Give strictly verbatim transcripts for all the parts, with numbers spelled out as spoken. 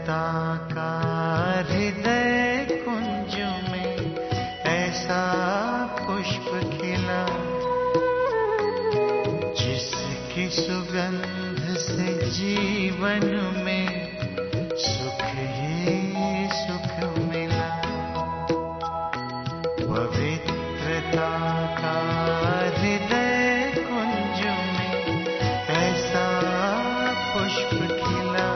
पवित्रता का हृदय कुंज में ऐसा पुष्प खिला, जिसकी सुगंध से जीवन में सुख ही सुख मिला। पवित्रता का हृदय कुंज में ऐसा पुष्प खिला,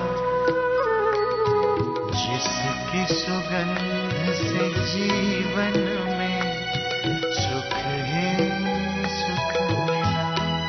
जिसकी सुगंध से जीवन में सुख ही सुख मिला।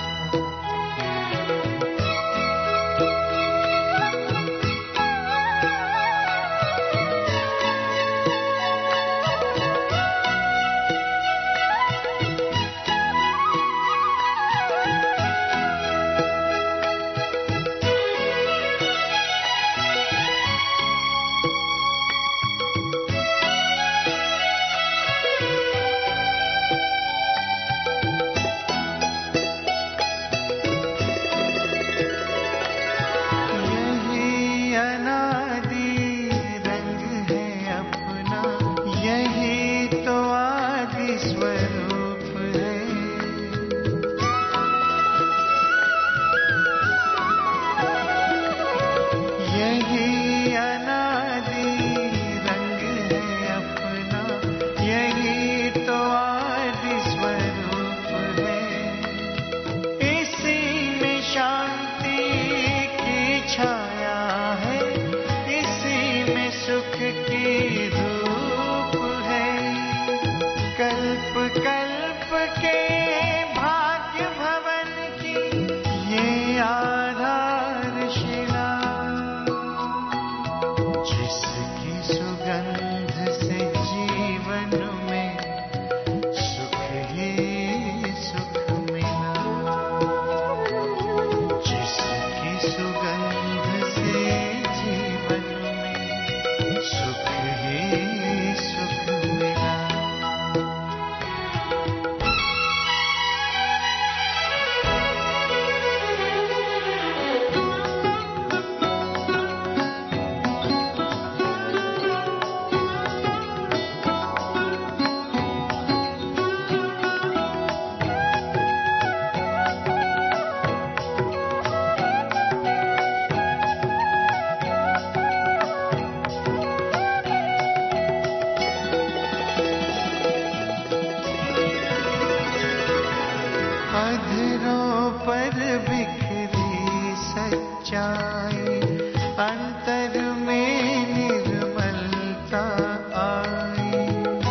अधरों पर बिखरी सच्चाई, अंतर में निर्मलता आई।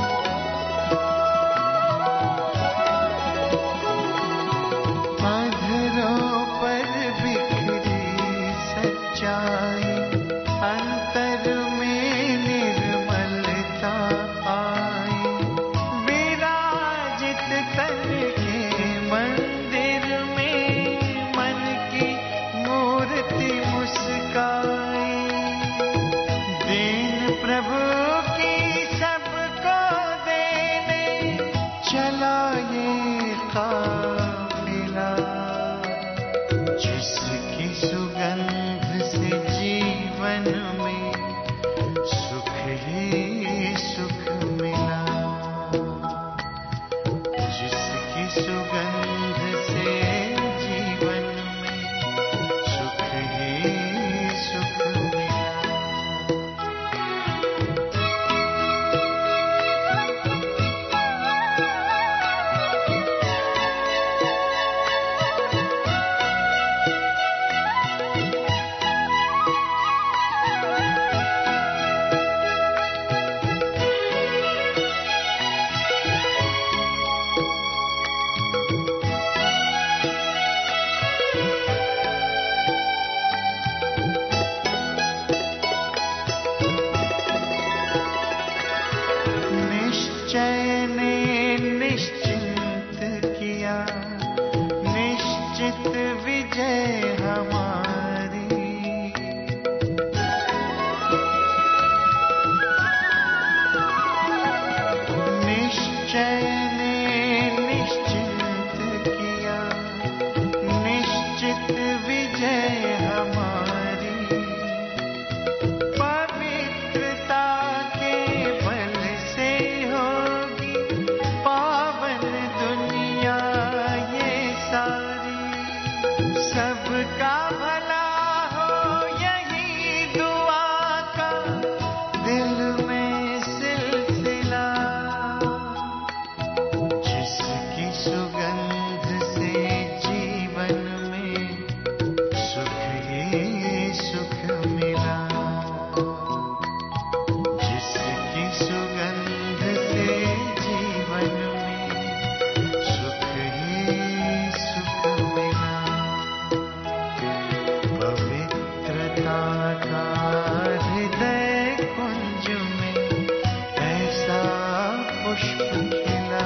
अधरों पर बिखरी सच्चाई, अंतर में निर्मलता आई। विराजित तन के मंदिर में मन की मूर्ति मुस्काई। दीन प्रभु की सबको देने चला ये काफिला, जिसकी सुगंध से जीवन में सुख ही सुख मिला। जिसकी सुगंध से जीवन में सुख ही सुख का हृदय कुंज में ऐसा पुष्प खिला,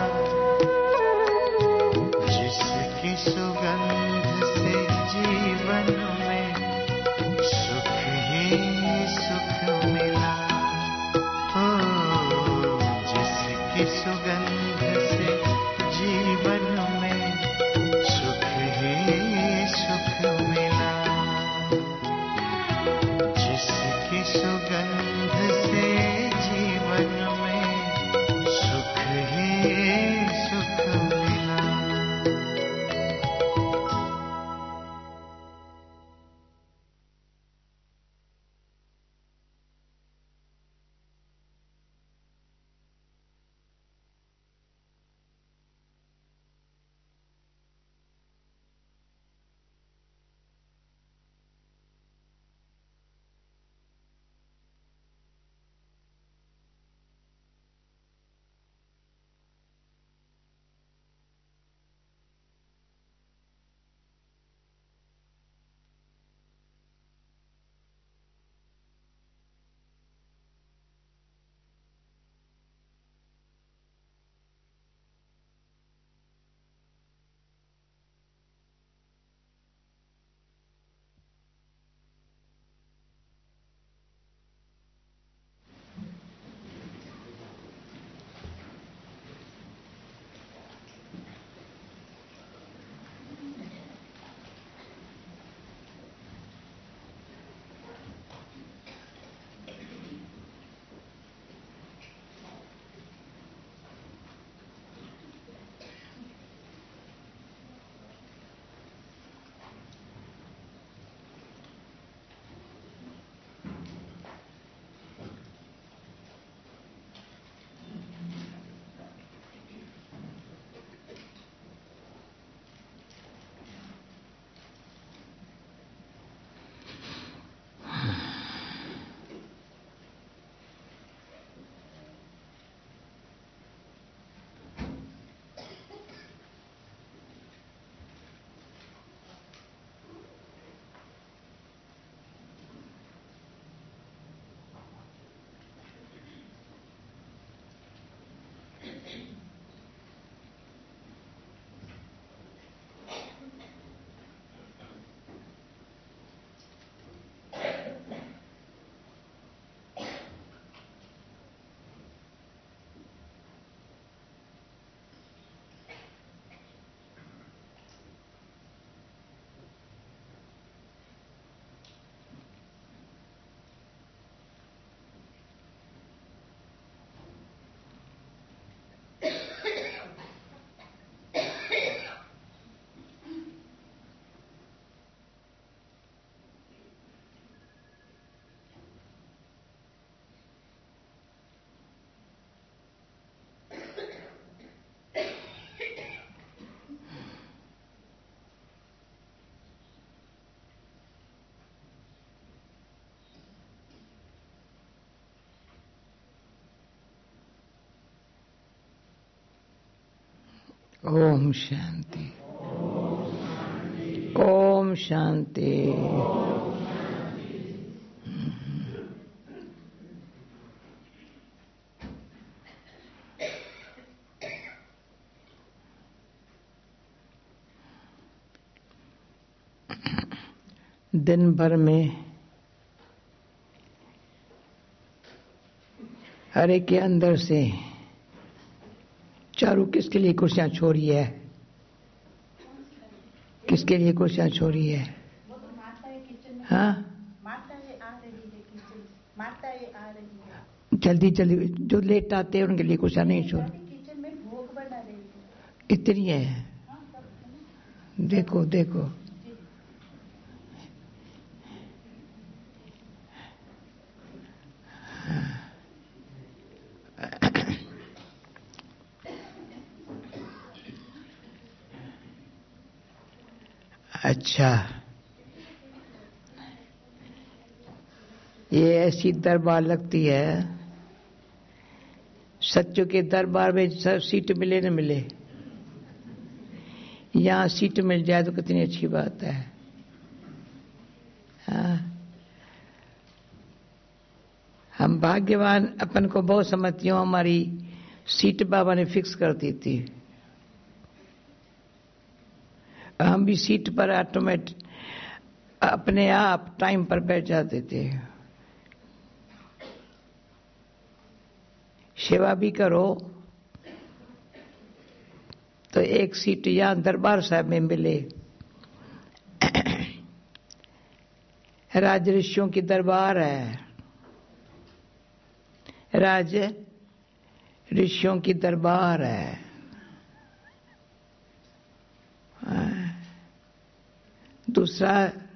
जिसकी सुगंध से जीवन में सुख ही सुख मिला। ओ, जिसकी सुगंध से जीवन में सुख ही सुख मिला, जिसकी सुगंध से जीवन में सुख ही सुख मिला। ओम शांति, ओम शांति। दिन भर में हरे के अंदर से चारू किसके लिए कुर्सियां छोड़ी है? किसके लिए कुर्सियां छोड़ी है? वो तो माता है किचन में। हाँ, माता ये आ रही है किचन, माता ये आ रही है। जल्दी जल्दी जो लेट आते हैं उनके लिए कुर्सियां नहीं छोड़। किचन में भोग बना रही है। इतनी है। हाँ, सब देखो देखो अच्छा, ये ऐसी दरबार लगती है, सच्चों के दरबार में सब सीट मिले न मिले, यहाँ सीट मिल जाए तो कितनी अच्छी बात है। हाँ, हम भाग्यवान अपन को बहुत समझती हूँ, हमारी सीट बाबा ने फिक्स कर दी थी। हम भी सीट पर ऑटोमेटिक अपने आप टाइम पर बैठ जाते थे। सेवा भी करो तो एक सीट यहां दरबार साहब में मिले। राज ऋषियों की दरबार है, राज ऋषियों की दरबार है। दूसरा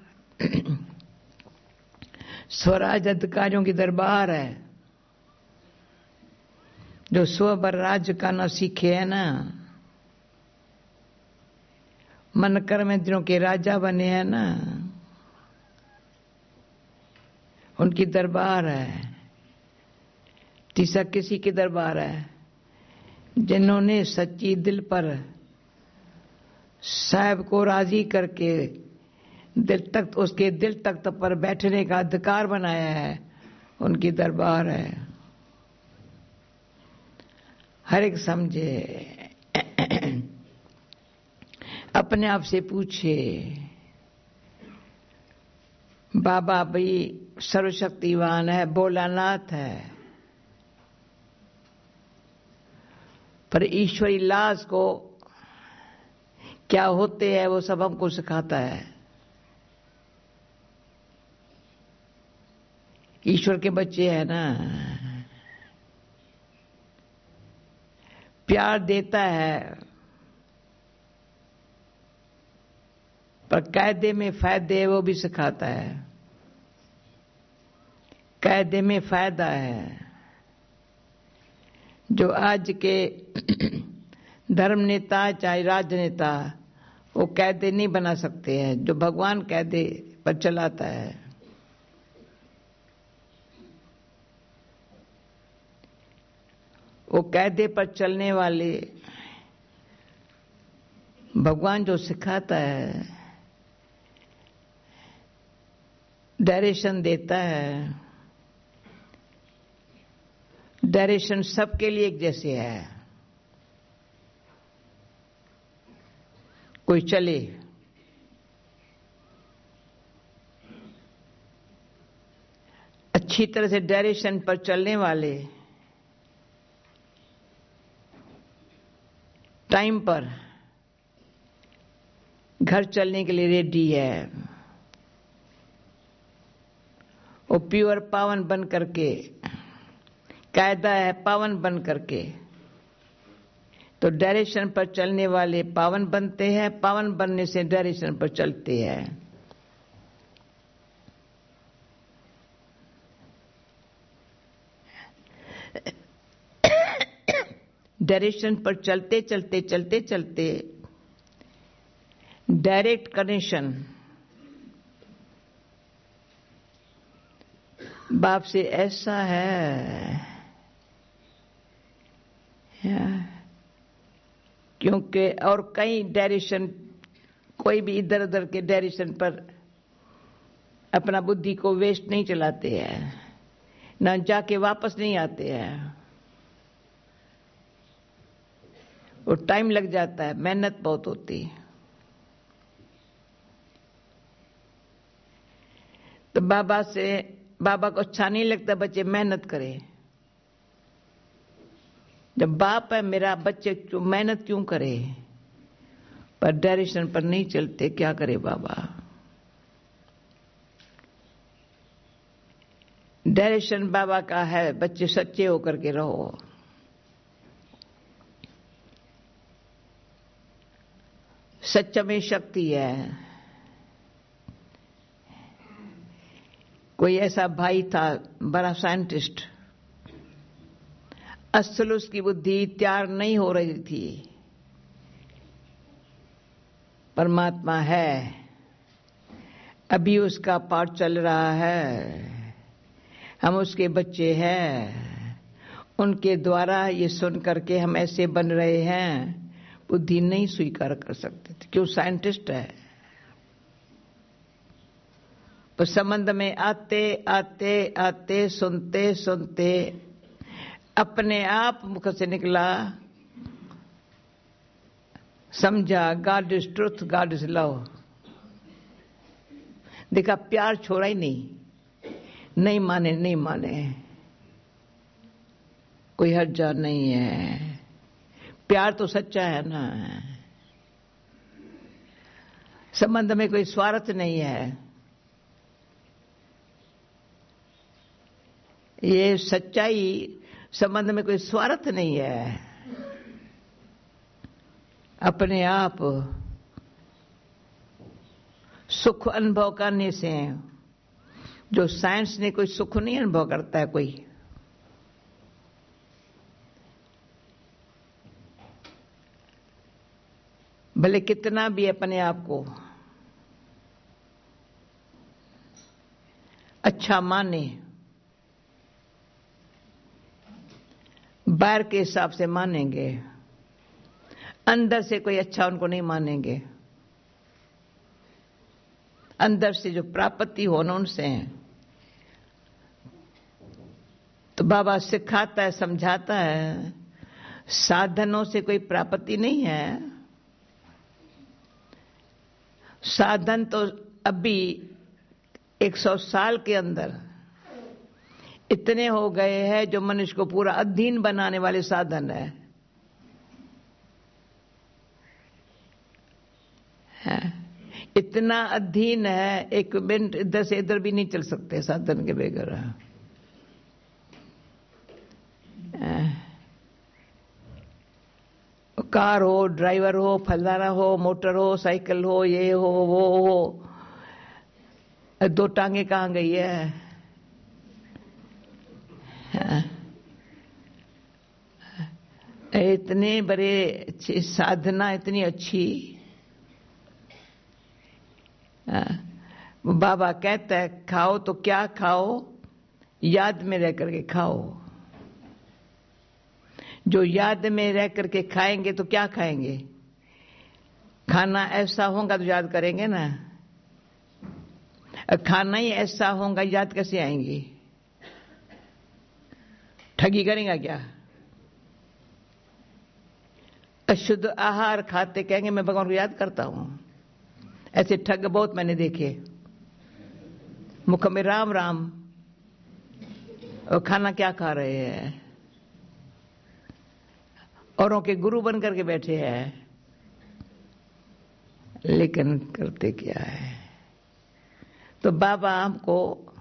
स्वराज अधिकारियों की दरबार है, जो स्वबर राज्य का न सीखे है ना, मन कर्म इंद्रियों के राजा बने हैं ना, उनकी दरबार है। तीसरा किसी की दरबार है, जिन्होंने सच्ची दिल पर साहब को राजी करके दिल तक उसके दिल तख्त पर बैठने का अधिकार बनाया है, उनकी दरबार है। हर एक समझे, अपने आप से पूछे, बाबा भाई सर्वशक्तिवान है, भोलानाथ है, पर ईश्वरी लाज को क्या होते हैं वो सब हमको सिखाता है। ईश्वर के बच्चे हैं ना, प्यार देता है पर कायदे में फायदे वो भी सिखाता है। कायदे में फायदा है। जो आज के धर्म नेता चाहे राजनेता वो कायदे नहीं बना सकते हैं, जो भगवान कायदे पर चलाता है। वो कायदे पर चलने वाले भगवान जो सिखाता है, डायरेक्शन देता है, डायरेक्शन सबके लिए एक जैसे है। कोई चले अच्छी तरह से डायरेक्शन पर चलने वाले टाइम पर घर चलने के लिए रेडी है। वो प्योर पावन बन करके, कायदा है पावन बन करके, तो डायरेक्शन पर चलने वाले पावन बनते हैं, पावन बनने से डायरेक्शन पर चलते हैं। डायरेक्शन पर चलते चलते चलते चलते डायरेक्ट कनेक्शन बाप से ऐसा है, क्योंकि और कई डायरेक्शन, कोई भी इधर उधर के डायरेक्शन पर अपना बुद्धि को वेस्ट नहीं चलाते हैं, ना जाके वापस नहीं आते हैं। वो टाइम लग जाता है, मेहनत बहुत होती है। तो बाबा से बाबा को अच्छा नहीं लगता बच्चे मेहनत करें। जब बाप है मेरा, बच्चे क्यों मेहनत क्यों करे? पर डायरेक्शन पर नहीं चलते, क्या करे बाबा? डायरेक्शन बाबा का है, बच्चे सच्चे होकर के रहो। सच में शक्ति है। कोई ऐसा भाई था, बड़ा साइंटिस्ट, असल उसकी बुद्धि तैयार नहीं हो रही थी। परमात्मा है, अभी उसका पाठ चल रहा है, हम उसके बच्चे हैं, उनके द्वारा ये सुन करके हम ऐसे बन रहे हैं। बुद्धि नहीं स्वीकार कर सकते थे, क्यों? साइंटिस्ट है। तो संबंध में आते आते आते सुनते सुनते अपने आप मुख से निकला, समझा God is truth, God is love. देखा प्यार छोड़ा ही नहीं, नहीं माने नहीं माने, कोई हर्जा नहीं है। प्यार तो सच्चा है ना, संबंध में कोई स्वार्थ नहीं है। ये सच्चाई, संबंध में कोई स्वार्थ नहीं है। अपने आप सुख अनुभव करने से, जो साइंस ने कोई सुख नहीं अनुभव करता है कोई, भले कितना भी अपने आप को अच्छा माने, बाहर के हिसाब से मानेंगे, अंदर से कोई अच्छा उनको नहीं मानेंगे। अंदर से जो प्राप्ति हो ना उनसे, तो बाबा सिखाता है, समझाता है, साधनों से कोई प्राप्ति नहीं है। साधन तो अभी एक सौ साल के अंदर इतने हो गए हैं जो मनुष्य को पूरा अधीन बनाने वाले साधन है, है। इतना अधीन है, एक मिनट इधर से इधर भी नहीं चल सकते साधन के बगैर। कार हो, ड्राइवर हो, फलाना हो, मोटर हो, साइकिल हो, ये हो वो हो, दो टांगे कहाँ गई है, है। इतने बड़े अच्छी साधना, इतनी अच्छी। बाबा कहता है खाओ तो क्या खाओ, याद में रह करके खाओ। जो याद में रह करके खाएंगे तो क्या खाएंगे? खाना ऐसा होगा तो याद करेंगे ना, खाना ही ऐसा होगा याद कैसे आएंगी? ठगी करेंगे क्या? अशुद्ध आहार खाते कहेंगे मैं भगवान को याद करता हूं। ऐसे ठग बहुत मैंने देखे, मुख में राम राम और खाना क्या खा रहे हैं, औरों के गुरु बन करके बैठे हैं, लेकिन करते क्या है? तो बाबा हमको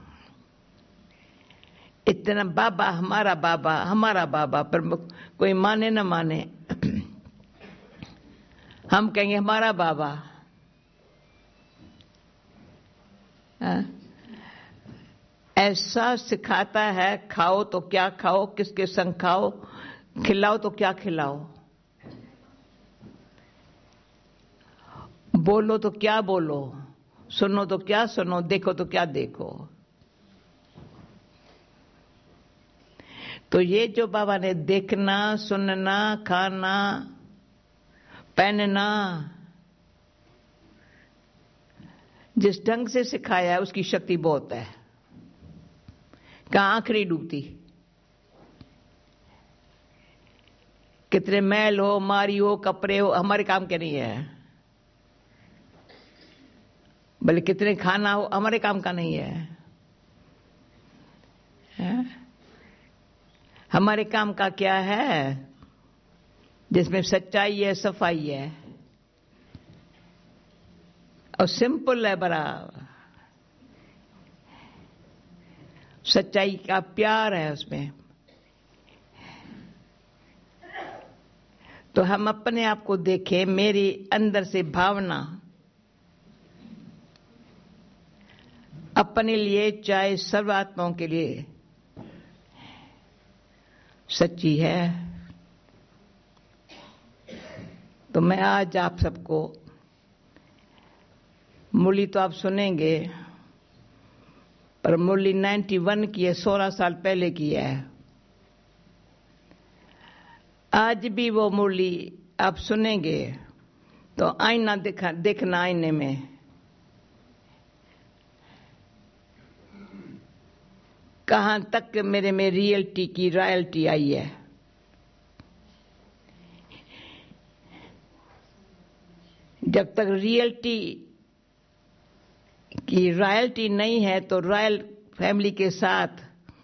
इतना, बाबा हमारा बाबा हमारा बाबा, पर कोई माने न माने, हम कहेंगे हमारा बाबा। आ? ऐसा सिखाता है, खाओ तो क्या खाओ, किसके संग खाओ, खिलाओ तो क्या खिलाओ, बोलो तो क्या बोलो, सुनो तो क्या सुनो, देखो तो क्या देखो। तो ये जो बाबा ने देखना, सुनना, खाना, पहनना, जिस ढंग से सिखाया है उसकी शक्ति बहुत है। कहाँ आंख नहीं डूबती, कितने मैल हो, मारी हो, कपड़े हो, हमारे काम के नहीं है। भले कितने खाना हो, हमारे काम का नहीं है, है? हमारे काम का क्या है? जिसमें सच्चाई है, सफाई है और सिंपल है बड़ा, सच्चाई का प्यार है उसमें। तो हम अपने आप को देखें, मेरी अंदर से भावना अपने लिए चाहे सर्व आत्माओं के लिए सच्ची है। तो मैं आज आप सबको, मुरली तो आप सुनेंगे, पर मुरली इक्यानवे की है, सोलह साल पहले की है। आज भी वो मुरली आप सुनेंगे तो आईना देखा, देखना आईने में, कहां तक मेरे में रियलिटी की रॉयल्टी आई है। जब तक रियलिटी की रॉयल्टी नहीं है तो रॉयल फैमिली के साथ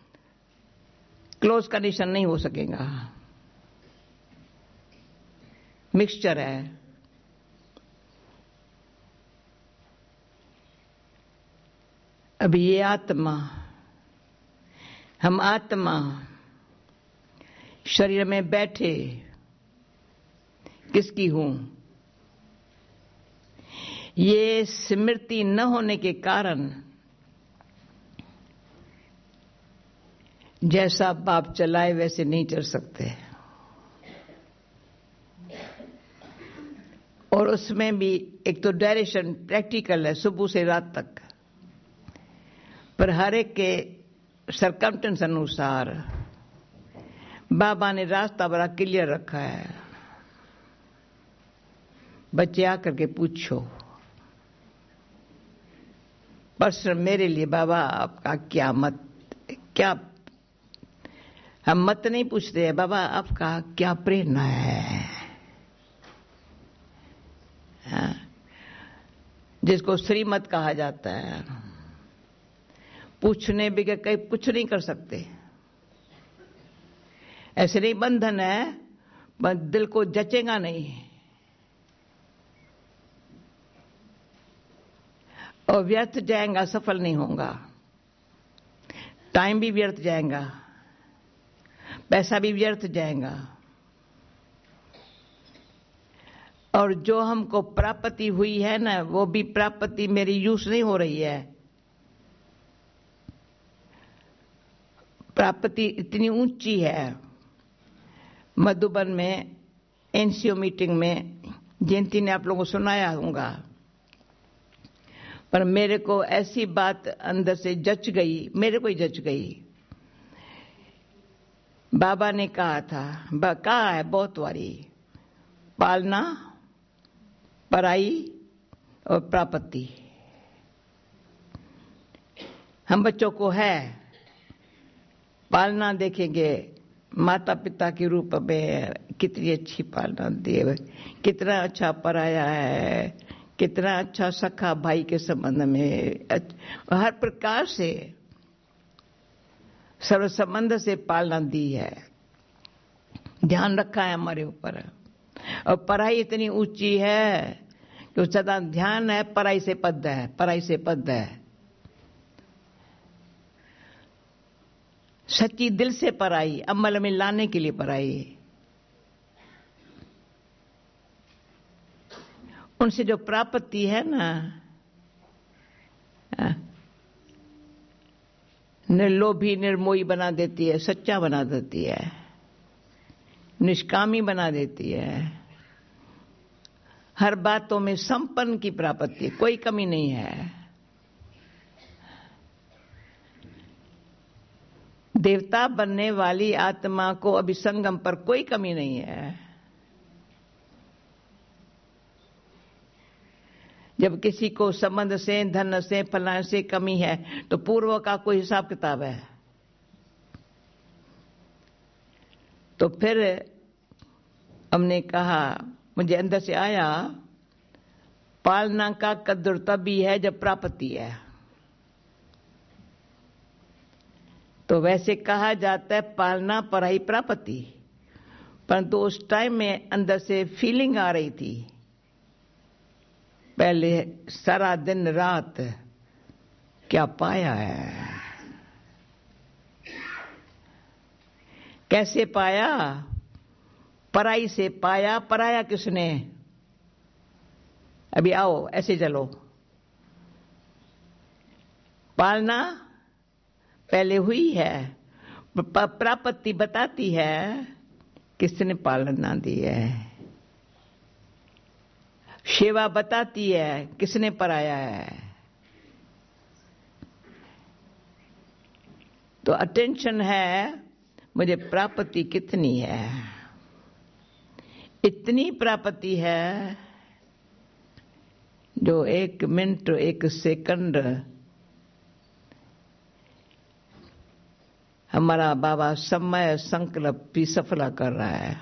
क्लोज कंडीशन नहीं हो सकेगा। मिक्सचर है। अभी ये आत्मा, हम आत्मा शरीर में बैठे किसकी हूं, ये स्मृति न होने के कारण जैसा बाप चलाए वैसे नहीं चल सकते। और उसमें भी एक तो डायरेक्शन प्रैक्टिकल है सुबह से रात तक, पर हर एक के सरकमस्टेंस अनुसार बाबा ने रास्ता बड़ा क्लियर रखा है। बच्चे आकर के पूछो, पर्सनल मेरे लिए बाबा आपका क्या मत, क्या हम मत नहीं पूछते हैं, बाबा आपका क्या प्रेरणा है। हाँ, जिसको श्रीमत कहा जाता है। पूछने बगैर कहीं कुछ नहीं कर सकते। ऐसे नहीं बंधन है, पर दिल को जचेगा नहीं और व्यर्थ जाएगा, सफल नहीं होगा। टाइम भी व्यर्थ जाएगा, पैसा भी व्यर्थ जाएगा। और जो हमको प्राप्ति हुई है ना, वो भी प्राप्ति मेरी यूज नहीं हो रही है। प्राप्ति इतनी ऊंची है। मधुबन में एनसीओ मीटिंग में जयंती ने आप लोगों को सुनाया होगा, पर मेरे को ऐसी बात अंदर से जच गई, मेरे को ही जच गई। बाबा ने कहा था, कहा है बहुत बारी, पालना, पराई और प्राप्ति। हम बच्चों को है पालना, देखेंगे माता पिता के रूप में कितनी अच्छी पालना दी है, कितना अच्छा पराया है, कितना अच्छा सखा भाई के संबंध में, हर प्रकार से सर्व संबंध से पालना दी है, ध्यान रखा है हमारे ऊपर। और पढ़ाई इतनी ऊंची है कि सदा ध्यान है, पढ़ाई से पद है, पढ़ाई से पद है। सच्ची दिल से पढ़ाई, अमल में लाने के लिए पढ़ाई। उनसे जो प्राप्ति है ना, निर्लोभी निर्मोही बना देती है, सच्चा बना देती है, निष्कामी बना देती है। हर बातों में संपन्न की प्राप्ति, कोई कमी नहीं है। देवता बनने वाली आत्मा को अभी संगम पर कोई कमी नहीं है। जब किसी को संबंध से, धन से, फलाने से कमी है तो पूर्व का कोई हिसाब किताब है। तो फिर हमने कहा, मुझे अंदर से आया, पालना का कद्र तभी है जब प्राप्ति है। तो वैसे कहा जाता है पालना पराई प्राप्ति, परंतु उस टाइम में अंदर से फीलिंग आ रही थी, पहले सारा दिन रात क्या पाया है, कैसे पाया, पराई से पाया। पराया किसने? अभी आओ ऐसे चलो। पालना पहले हुई है, प्राप्ति बताती है किसने पालना दी है। सेवा बताती है किसने पराया है। तो अटेंशन है मुझे प्राप्ति कितनी है। इतनी प्राप्ति है जो एक मिनट, एक सेकंड हमारा बाबा समय संकल्प भी सफला कर रहा है।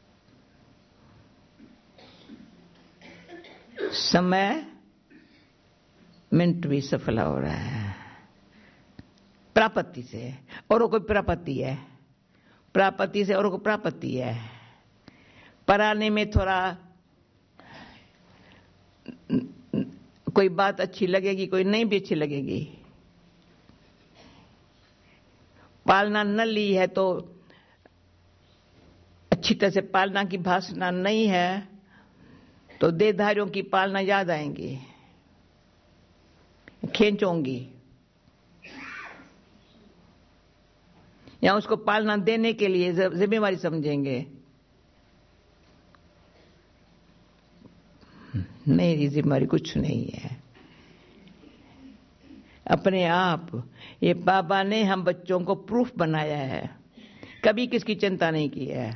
समय मिनट भी सफला हो रहा है प्रापत्ति से। और कोई प्रापत्ति है, प्रापत्ति से और को प्रापत्ति है। पराने में थोड़ा कोई बात अच्छी लगेगी, कोई नहीं भी अच्छी लगेगी। पालना न ली है तो अच्छी तरह से पालना की भाषा नहीं है तो देहधारियों की पालना याद आएंगी, खींचोंगी, या उसको पालना देने के लिए जिम्मेवारी समझेंगे। मेरी जिम्मेवारी कुछ नहीं है। अपने आप ये बाबा ने हम बच्चों को प्रूफ बनाया है, कभी किसकी चिंता नहीं की है।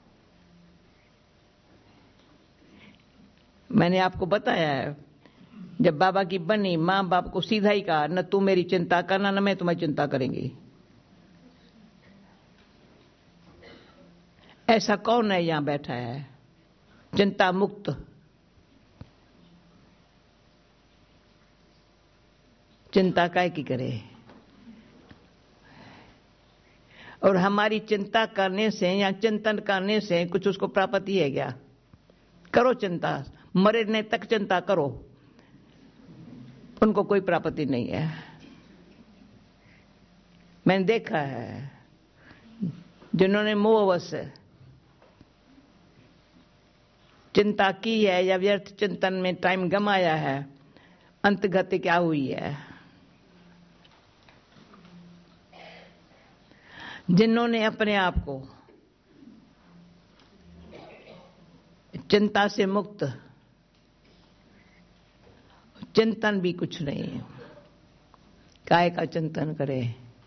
मैंने आपको बताया है, जब बाबा की बनी मां बाप को सीधा ही कहा, न तू मेरी चिंता करना न मैं तुम्हारी चिंता करेंगी। ऐसा कौन है यहां बैठा है चिंता मुक्त? चिंता काय की करे? और हमारी चिंता करने से या चिंतन करने से कुछ उसको प्राप्ति है क्या? करो चिंता, मरने तक चिंता करो, उनको कोई प्राप्ति नहीं है। मैंने देखा है जिन्होंने मोहवश चिंता की है या व्यर्थ चिंतन में टाइम गमाया है, अंतगति क्या हुई है। जिन्होंने अपने आप को चिंता से मुक्त, चिंतन भी कुछ नहीं, काय का चिंतन करे।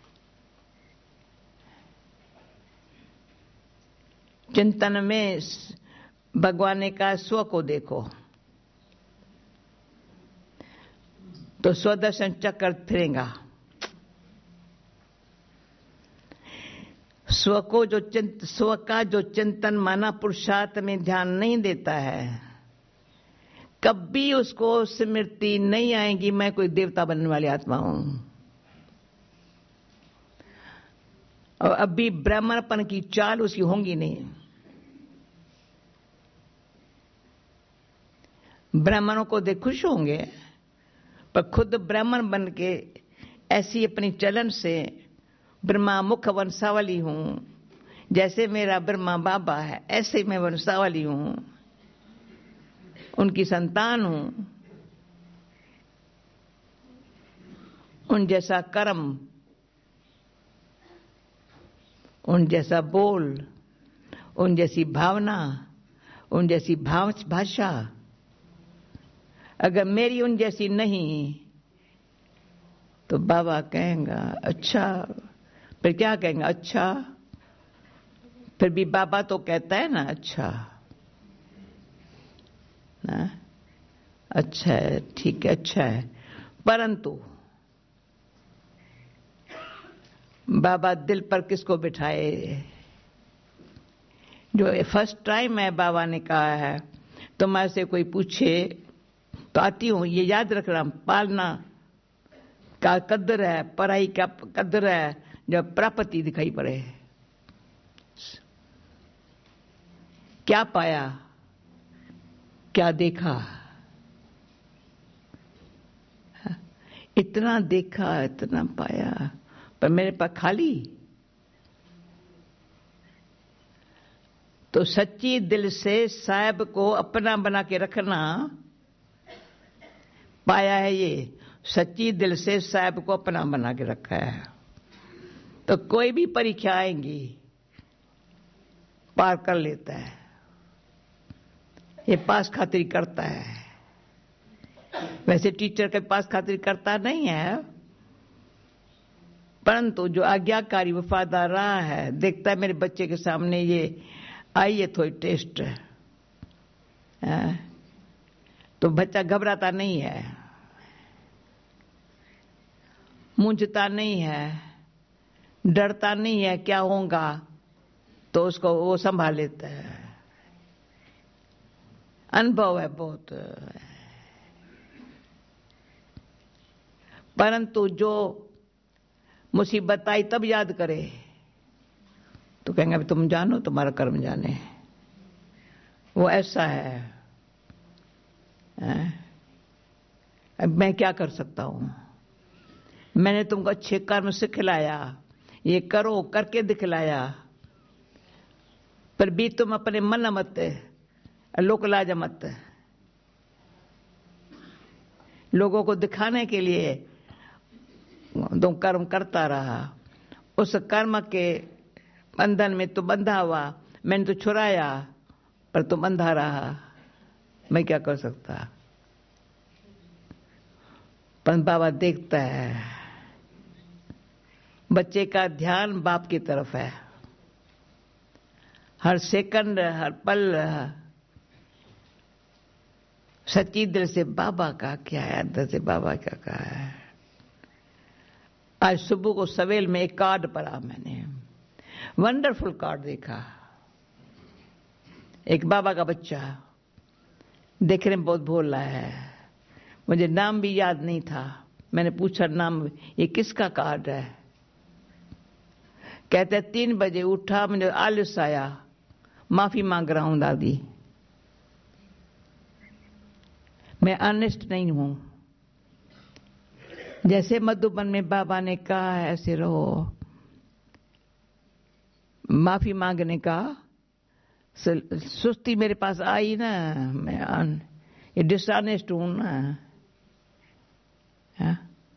चिंतन में भगवान ने कहा स्व को देखो, तो स्वदर्शन चक्र फिरेगा। स्व को जो चिंत स्व का जो चिंतन माना पुरुषार्थ में ध्यान नहीं देता है, कभी उसको स्मृति नहीं आएगी मैं कोई देवता बनने वाली आत्मा हूं। और अभी ब्राह्मणपन की चाल उसकी होंगी नहीं। ब्राह्मणों को देख खुश होंगे, पर खुद ब्राह्मण बन के ऐसी अपनी चलन से ब्रह्मा मुख वंशावली हूं, जैसे मेरा ब्रह्मा बाबा है ऐसे मैं वंशावली हूं, उनकी संतान हूं। उन जैसा कर्म, उन जैसा बोल, उन जैसी भावना, उन जैसी भाव भाषा अगर मेरी उन जैसी नहीं तो बाबा कहेंगे अच्छा। फिर क्या कहेंगे? अच्छा। फिर भी बाबा तो कहता है ना अच्छा ना, अच्छा है, ठीक है, अच्छा है। परंतु बाबा दिल पर किसको बिठाए? जो फर्स्ट टाइम है बाबा ने कहा है, तो मैं से कोई पूछे तो आती हूं। ये याद रखना, पालना का कदर है, पढ़ाई का कदर है जब प्राप्ति दिखाई पड़े। क्या पाया, क्या देखा? इतना देखा, इतना पाया, पर मेरे पास खाली। तो सच्ची दिल से साहब को अपना बना के रखना पाया है। ये सच्ची दिल से साहब को अपना बना के रखा है, तो कोई भी परीक्षा आएंगी पार कर लेता है। ये पास खातिर करता है, वैसे टीचर के पास खातिर करता नहीं है, परंतु जो आज्ञाकारी वफादार रहा है, देखता है मेरे बच्चे के सामने ये आई है थोड़ी टेस्ट है, तो बच्चा घबराता नहीं है, मूंझता नहीं है, डरता नहीं है क्या होगा, तो उसको वो संभाल लेता है। अनुभव है बहुत। परंतु जो मुसीबत आई तब याद करे तो कहेंगे अभी तुम जानो, तुम्हारा कर्म जाने। वो ऐसा है, है? अब मैं क्या कर सकता हूं? मैंने तुमको अच्छे कर्म सिखलाया, ये करो करके दिखलाया, पर भी तुम अपने मन मत, लोक लाज मत। लोगों को दिखाने के लिए तुम कर्म करता रहा, उस कर्म के बंधन में तो बंधा हुआ। मैंने तो छुड़ाया पर तुम बंधा रहा, मैं क्या कर सकता। पर बाबा देखता है, बच्चे का ध्यान बाप की तरफ है, हर सेकंड हर पल सच्ची दिल से बाबा का क्या है, अंदर से बाबा क्या कहा है। आज सुबह को सवेल में एक कार्ड पढ़ा मैंने, वंडरफुल कार्ड देखा। एक बाबा का बच्चा, देखने में बहुत भोला है, मुझे नाम भी याद नहीं था। मैंने पूछा नाम, ये किसका कार्ड है? कहते तीन बजे उठा, मुझे आलस आया, माफी मांग रहा हूं दादी, मैं ऑनेस्ट नहीं हूं। जैसे मधुबन में बाबा ने कहा है ऐसे रहो। माफी मांगने का सुस्ती मेरे पास आई ना, मैं अन, ये डिसऑनेस्ट हूं ना। हा?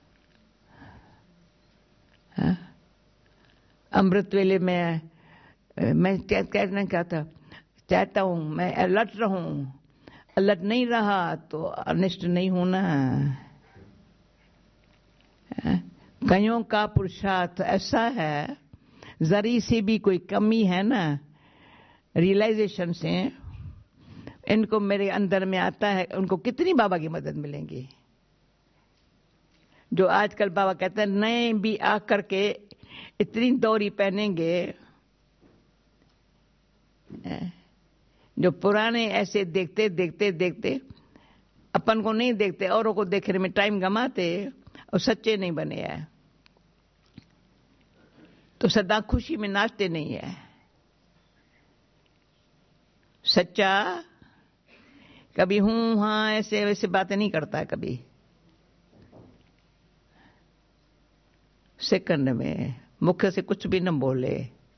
हा? अमृत वेले में मैं कहना चाहता चाहता हूं मैं अलर्ट रहूं, अलर्ट नहीं रहा तो अनिष्ट नहीं हूं ना। कईयों का पुरुषार्थ ऐसा है, जरी सी भी कोई कमी है ना रियलाइजेशन से, इनको मेरे अंदर में आता है, उनको कितनी बाबा की मदद मिलेंगी। जो आजकल बाबा कहते हैं नए भी आकर के इतनी दौरी पहनेंगे, जो पुराने ऐसे देखते देखते देखते अपन को नहीं देखते, औरों को देखने में टाइम गमाते और सच्चे नहीं बने हैं, तो सदा खुशी में नाचते नहीं है। सच्चा कभी हूं हां ऐसे वैसे बातें नहीं करता है, कभी सेकंड में मुख से कुछ भी न बोले,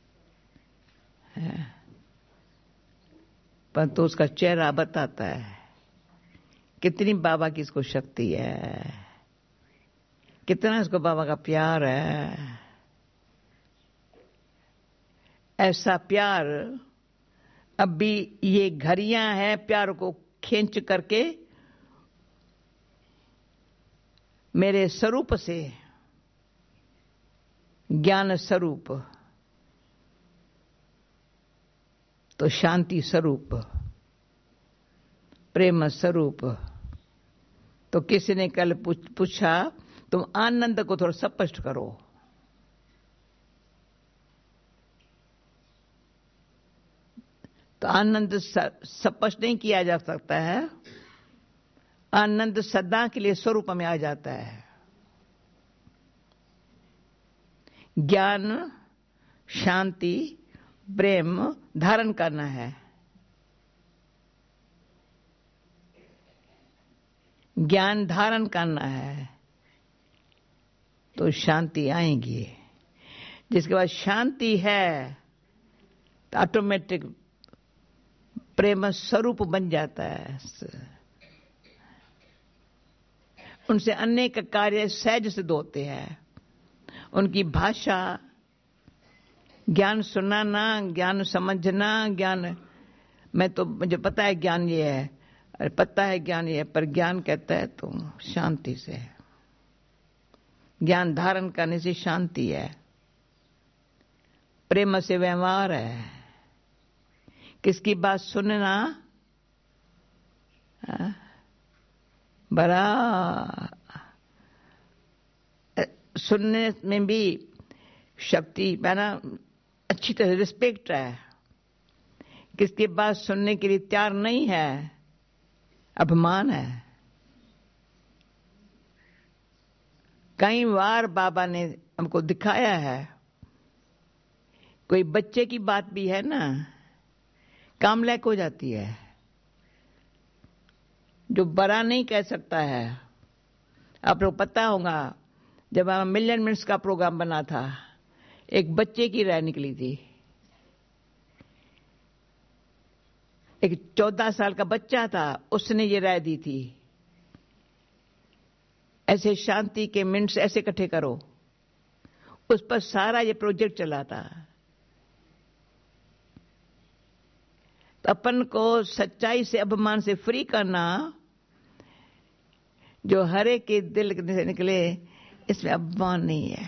पर तो उसका चेहरा बताता है कितनी बाबा की इसको शक्ति है, कितना इसको बाबा का प्यार है। ऐसा प्यार अब भी ये घड़ियां हैं, प्यार को खींच करके मेरे स्वरूप से, ज्ञान स्वरूप तो शांति स्वरूप, प्रेम स्वरूप। तो किसी ने कल पूछा तुम आनंद को थोड़ा स्पष्ट करो। तो आनंद स्पष्ट नहीं किया जा सकता है, आनंद सदा के लिए स्वरूप में आ जाता है। ज्ञान शांति प्रेम धारण करना है। ज्ञान धारण करना है तो शांति आएगी। जिसके बाद शांति है तो ऑटोमेटिक प्रेम स्वरूप बन जाता है। उनसे अनेक कार्य सहज सिद्ध होते हैं। उनकी भाषा, ज्ञान सुनाना, ज्ञान समझना, ज्ञान, मैं तो मुझे पता है ज्ञान ये है, अरे पता है ज्ञान ये है, पर ज्ञान कहता है तो शांति से है। ज्ञान धारण करने से शांति है, प्रेम से व्यवहार है। किसकी बात सुनना बड़ा, सुनने में भी शक्ति मैंने अच्छी तरह रिस्पेक्ट है, किसकी बात सुनने के लिए तैयार नहीं है, अपमान है। कई बार बाबा ने हमको दिखाया है, कोई बच्चे की बात भी है ना, काम लायक हो जाती है, जो बड़ा नहीं कह सकता है। आप लोग पता होगा, जब हमारा मिलियन मिनट्स का प्रोग्राम बना था, एक बच्चे की राय निकली थी। एक चौदह साल का बच्चा था, उसने ये राय दी थी, ऐसे शांति के मिनट्स ऐसे इकट्ठे करो। उस पर सारा ये प्रोजेक्ट चला था। तो अपन को सच्चाई से, अभिमान से फ्री करना, जो हर एक के दिल से निकले, इसमें अभिमान नहीं है।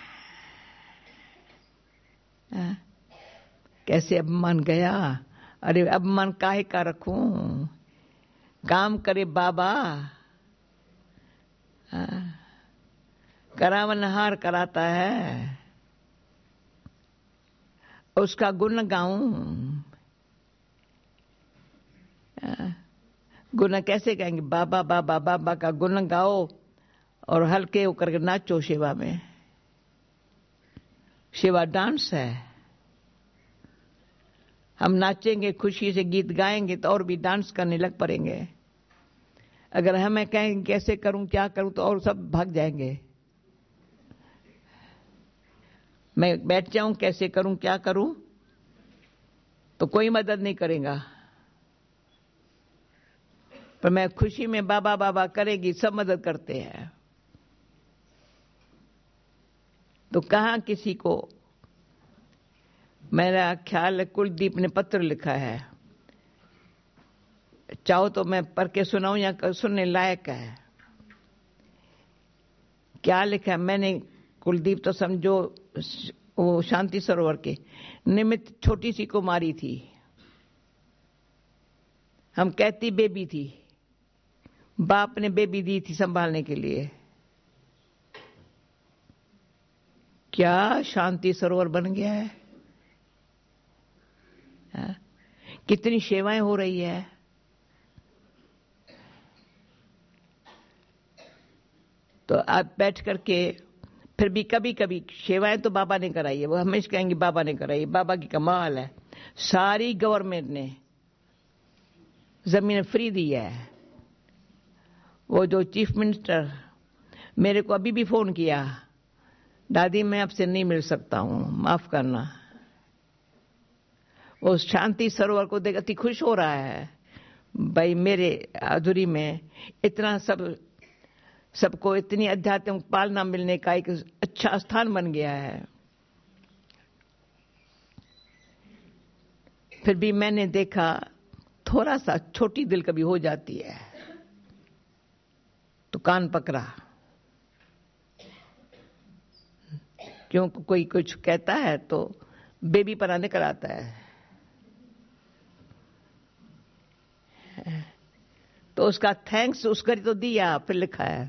आ? कैसे अभिमान गया? अरे अभिमान काहे का रखूं? काम करे बाबा, करावनहार कराता है, उसका गुण गाऊं। गुण कैसे गाएंगे? बाबा बाबा बाबा का गुण गाओ और हल्के होकर के नाचो सेवा में। सेवा डांस है। हम नाचेंगे, खुशी से गीत गाएंगे तो और भी डांस करने लग पड़ेंगे। अगर हमें कहेंगे कैसे करूं, क्या करूं, तो और सब भाग जाएंगे। मैं बैठ जाऊं, कैसे करूं, क्या करूं, तो कोई मदद नहीं करेगा। पर मैं खुशी में बाबा बाबा करेगी, सब मदद करते हैं। तो कहां किसी को, मेरा ख्याल कुलदीप ने पत्र लिखा है, चाहो तो मैं पढ़ के सुनाऊं या सुनने लायक है? क्या लिखा है? मैंने, कुलदीप तो समझो वो शांति सरोवर के निमित्त छोटी सी कुमारी थी, हम कहती बेबी थी, बाप ने बेबी दी थी संभालने के लिए। क्या शांति सरोवर बन गया है? हा? कितनी सेवाएं हो रही है। तो आप बैठ करके, फिर भी कभी कभी सेवाएं तो बाबा ने कराई है, वो हमेशा कहेंगे बाबा ने कराई है, बाबा की कमाल है। सारी गवर्नमेंट ने जमीन फ्री दी है। वो जो चीफ मिनिस्टर मेरे को अभी भी फोन किया, दादी मैं आपसे नहीं मिल सकता हूं, माफ करना। वो शांति सरोवर को देख अति खुश हो रहा है, भाई मेरे अधूरी में इतना सब, सबको इतनी आध्यात्मिक पालना मिलने का एक अच्छा स्थान बन गया है। फिर भी मैंने देखा थोड़ा सा छोटी दिल कभी हो जाती है, तो कान पकड़ा। क्यों कोई कुछ कहता है तो बेबी पना निकल आता है, तो उसका थैंक्स उसका तो दिया, फिर लिखा है।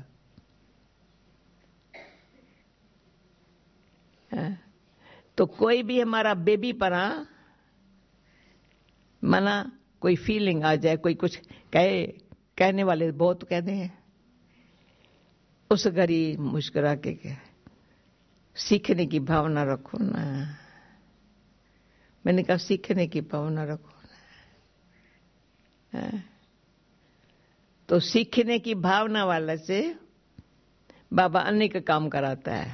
तो कोई भी हमारा बेबी पना मना, कोई फीलिंग आ जाए, कोई कुछ कहे, कहने वाले बहुत कहते हैं, उस घड़ी मुस्कुरा के कहे, सीखने की भावना रखो ना। मैंने कहा सीखने की भावना रखो ना। तो सीखने की भावना वाले से बाबा अनेक काम कराता है।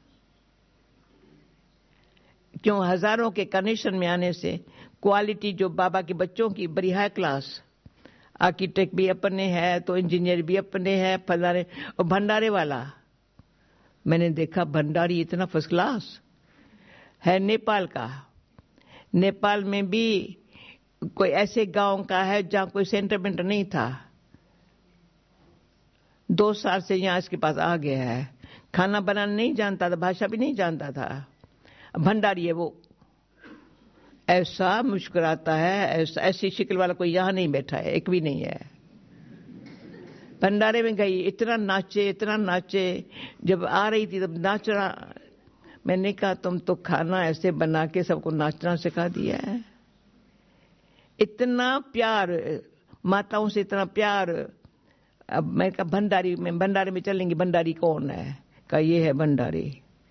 क्यों? हजारों के कनेक्शन में आने से क्वालिटी जो बाबा के बच्चों की बड़ी हाई क्लास, आर्किटेक्ट भी अपने हैं तो इंजीनियर भी अपने हैं, फलाने और भंडारे वाला मैंने देखा, भंडारी इतना फर्स्ट क्लास है। नेपाल का, नेपाल में भी कोई ऐसे गांव का है जहां कोई सेंटरमेंट नहीं था, दो साल से यहां इसके पास आ गया है। खाना बनाना नहीं जानता था, भाषा भी नहीं जानता था, भंडारी है वो। ऐसा मुस्कुराता है, ऐसा ऐसी शक्ल वाला कोई यहां नहीं बैठा है, एक भी नहीं है। भंडारे में गई, इतना नाचे इतना नाचे, जब आ रही थी तब नाचना मैंने कहा तुम तो खाना ऐसे बना के सबको नाचना सिखा दिया है। इतना प्यार, माताओं से इतना प्यार। अब मैं कहा भंडारी में, भंडारे में चलेंगे, भंडारी कौन है? कहा ये है भंडारी।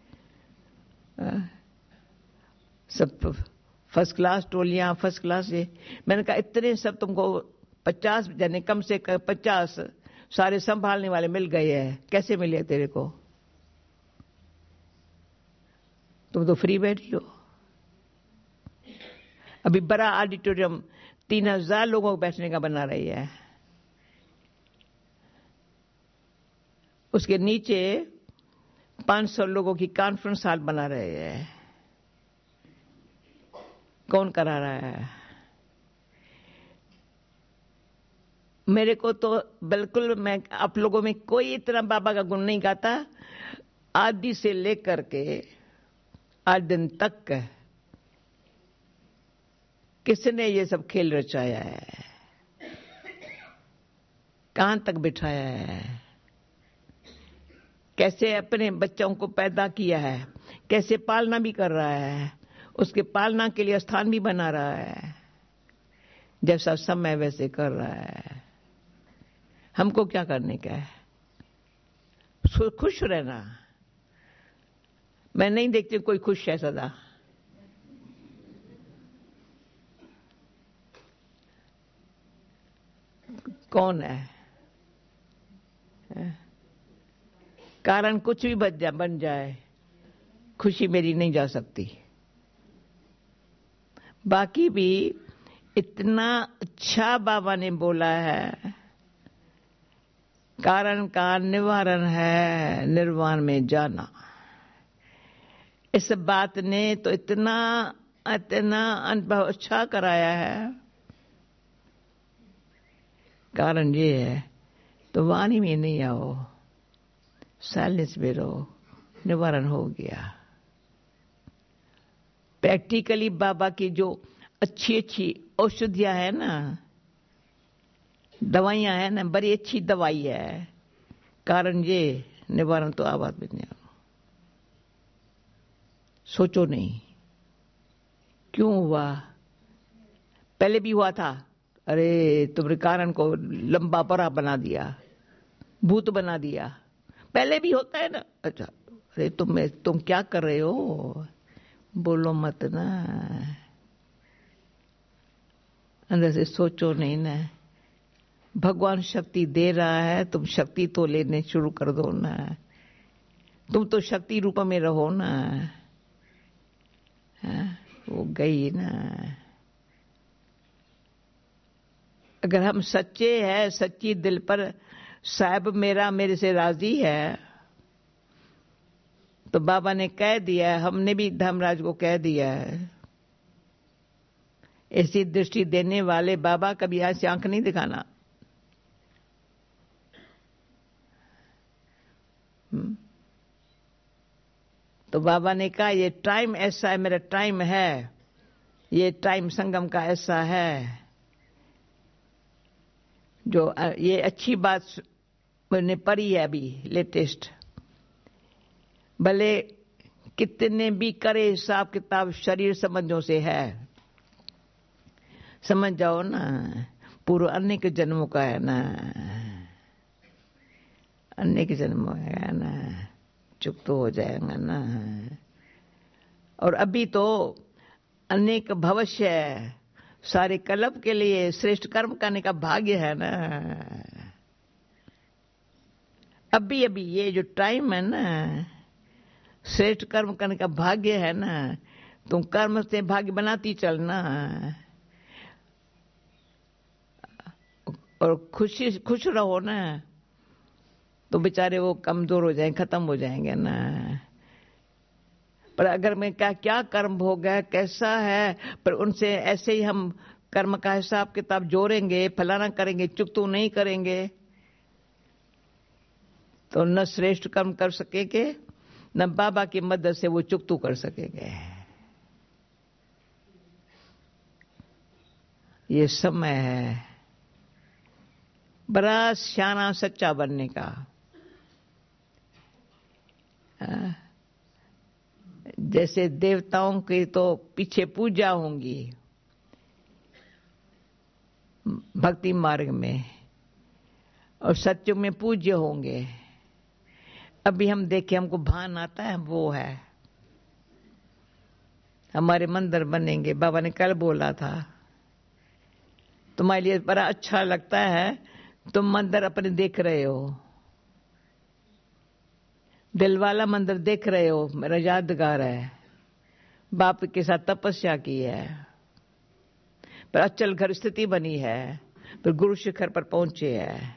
सब फर्स्ट क्लास टोलियां, फर्स्ट क्लास। ये मैंने कहा इतने सब तुमको पचास जने, कम से कम पचास सारे संभालने वाले मिल गए हैं। कैसे मिले तेरे को? तुम तो फ्री बैठी हो। अभी बड़ा ऑडिटोरियम तीन हजार लोगों को बैठने का बना रही है। उसके नीचे पांच सौ लोगों की कॉन्फ्रेंस हॉल बना रहे हैं। कौन करा रहा है? मेरे को तो बिल्कुल, मैं आप लोगों में कोई इतना बाबा का गुण नहीं गाता। आदि से लेकर के आज दिन तक किसने ये सब खेल रचाया है? कहां तक बिठाया है? कैसे अपने बच्चों को पैदा किया है, कैसे पालना भी कर रहा है, उसके पालना के लिए स्थान भी बना रहा है। जैसा समय वैसे कर रहा है। हमको क्या करने का है? खुश रहना। मैं नहीं देखती कोई खुश है सदा। कौन है? कारण कुछ भी बन जा बन जाए, खुशी मेरी नहीं जा सकती। बाकी भी इतना अच्छा बाबा ने बोला है, कारण का निवारण है निर्वाण में जाना। इस बात ने तो इतना इतना अनुभव अच्छा कराया है। कारण ये है तो वाणी में नहीं आओ, साइलेंस में रहो, निवारण हो गया। प्रैक्टिकली बाबा की जो अच्छी अच्छी औषधियां है ना, दवाइयां है ना, बड़ी अच्छी दवाई है। कारण ये निवारण तो आवाज में नहीं। सोचो नहीं क्यों हुआ, पहले भी हुआ था। अरे तुमने कारण को लंबा बड़ा बना दिया, भूत बना दिया। पहले भी होता है ना। अच्छा, अरे तुम तुम क्या कर रहे हो? बोलो मत ना, अंदर से सोचो नहीं ना। भगवान शक्ति दे रहा है, तुम शक्ति तो लेने शुरू कर दो ना। तुम तो शक्ति रूप में रहो ना। हाँ, वो गई ना। अगर हम सच्चे हैं, सच्ची दिल पर साहब मेरा मेरे से राजी है, तो बाबा ने कह दिया, हमने भी धर्मराज को कह दिया है। ऐसी दृष्टि देने वाले बाबा कभी ऐसी आंख नहीं दिखाना। तो बाबा ने कहा ये टाइम ऐसा है, मेरा टाइम है, ये टाइम संगम का ऐसा है। जो ये अच्छी बात मैंने पढ़ी है अभी लेटेस्ट, भले कितने भी करे हिसाब किताब शरीर संबंधों से है, समझ जाओ ना, पूर्व अनेक जन्मों का है ना, अनेक जन्मों है ना, चुप तो हो जाएगा ना। और अभी तो अनेक भविष्य है, सारे कल्प के लिए श्रेष्ठ कर्म करने का भाग्य है ना। अभी अभी ये जो टाइम है ना, श्रेष्ठ कर्म करने का भाग्य है ना। तुम कर्म से भाग्य बनाती चलना, और खुशी खुश रहो ना, तो बेचारे वो कमजोर हो जाएंगे, खत्म हो जाएंगे ना। पर अगर मैं क्या क्या कर्म भोग है, कैसा है, पर उनसे ऐसे ही हम कर्म का हिसाब किताब जोड़ेंगे, फलाना करेंगे, चुकतू नहीं करेंगे, तो न श्रेष्ठ कर्म कर सकेंगे, न बाबा की मदद से वो चुकतू कर सकेंगे। ये समय है बड़ा सियाना सच्चा बनने का। जैसे देवताओं की तो पीछे पूजा होंगी भक्ति मार्ग में, और सत्युग में पूज्य होंगे। अभी हम देखें, हमको भान आता है, वो है हमारे मंदिर बनेंगे। बाबा ने कल बोला था, तुम्हारे लिए बड़ा अच्छा लगता है, तुम मंदिर अपने देख रहे हो, दिल वाला मंदिर देख रहे हो, मेरा यादगार है। बाप के साथ तपस्या की है, पर अचल घर स्थिति बनी है, पर गुरु शिखर पर पहुंचे है।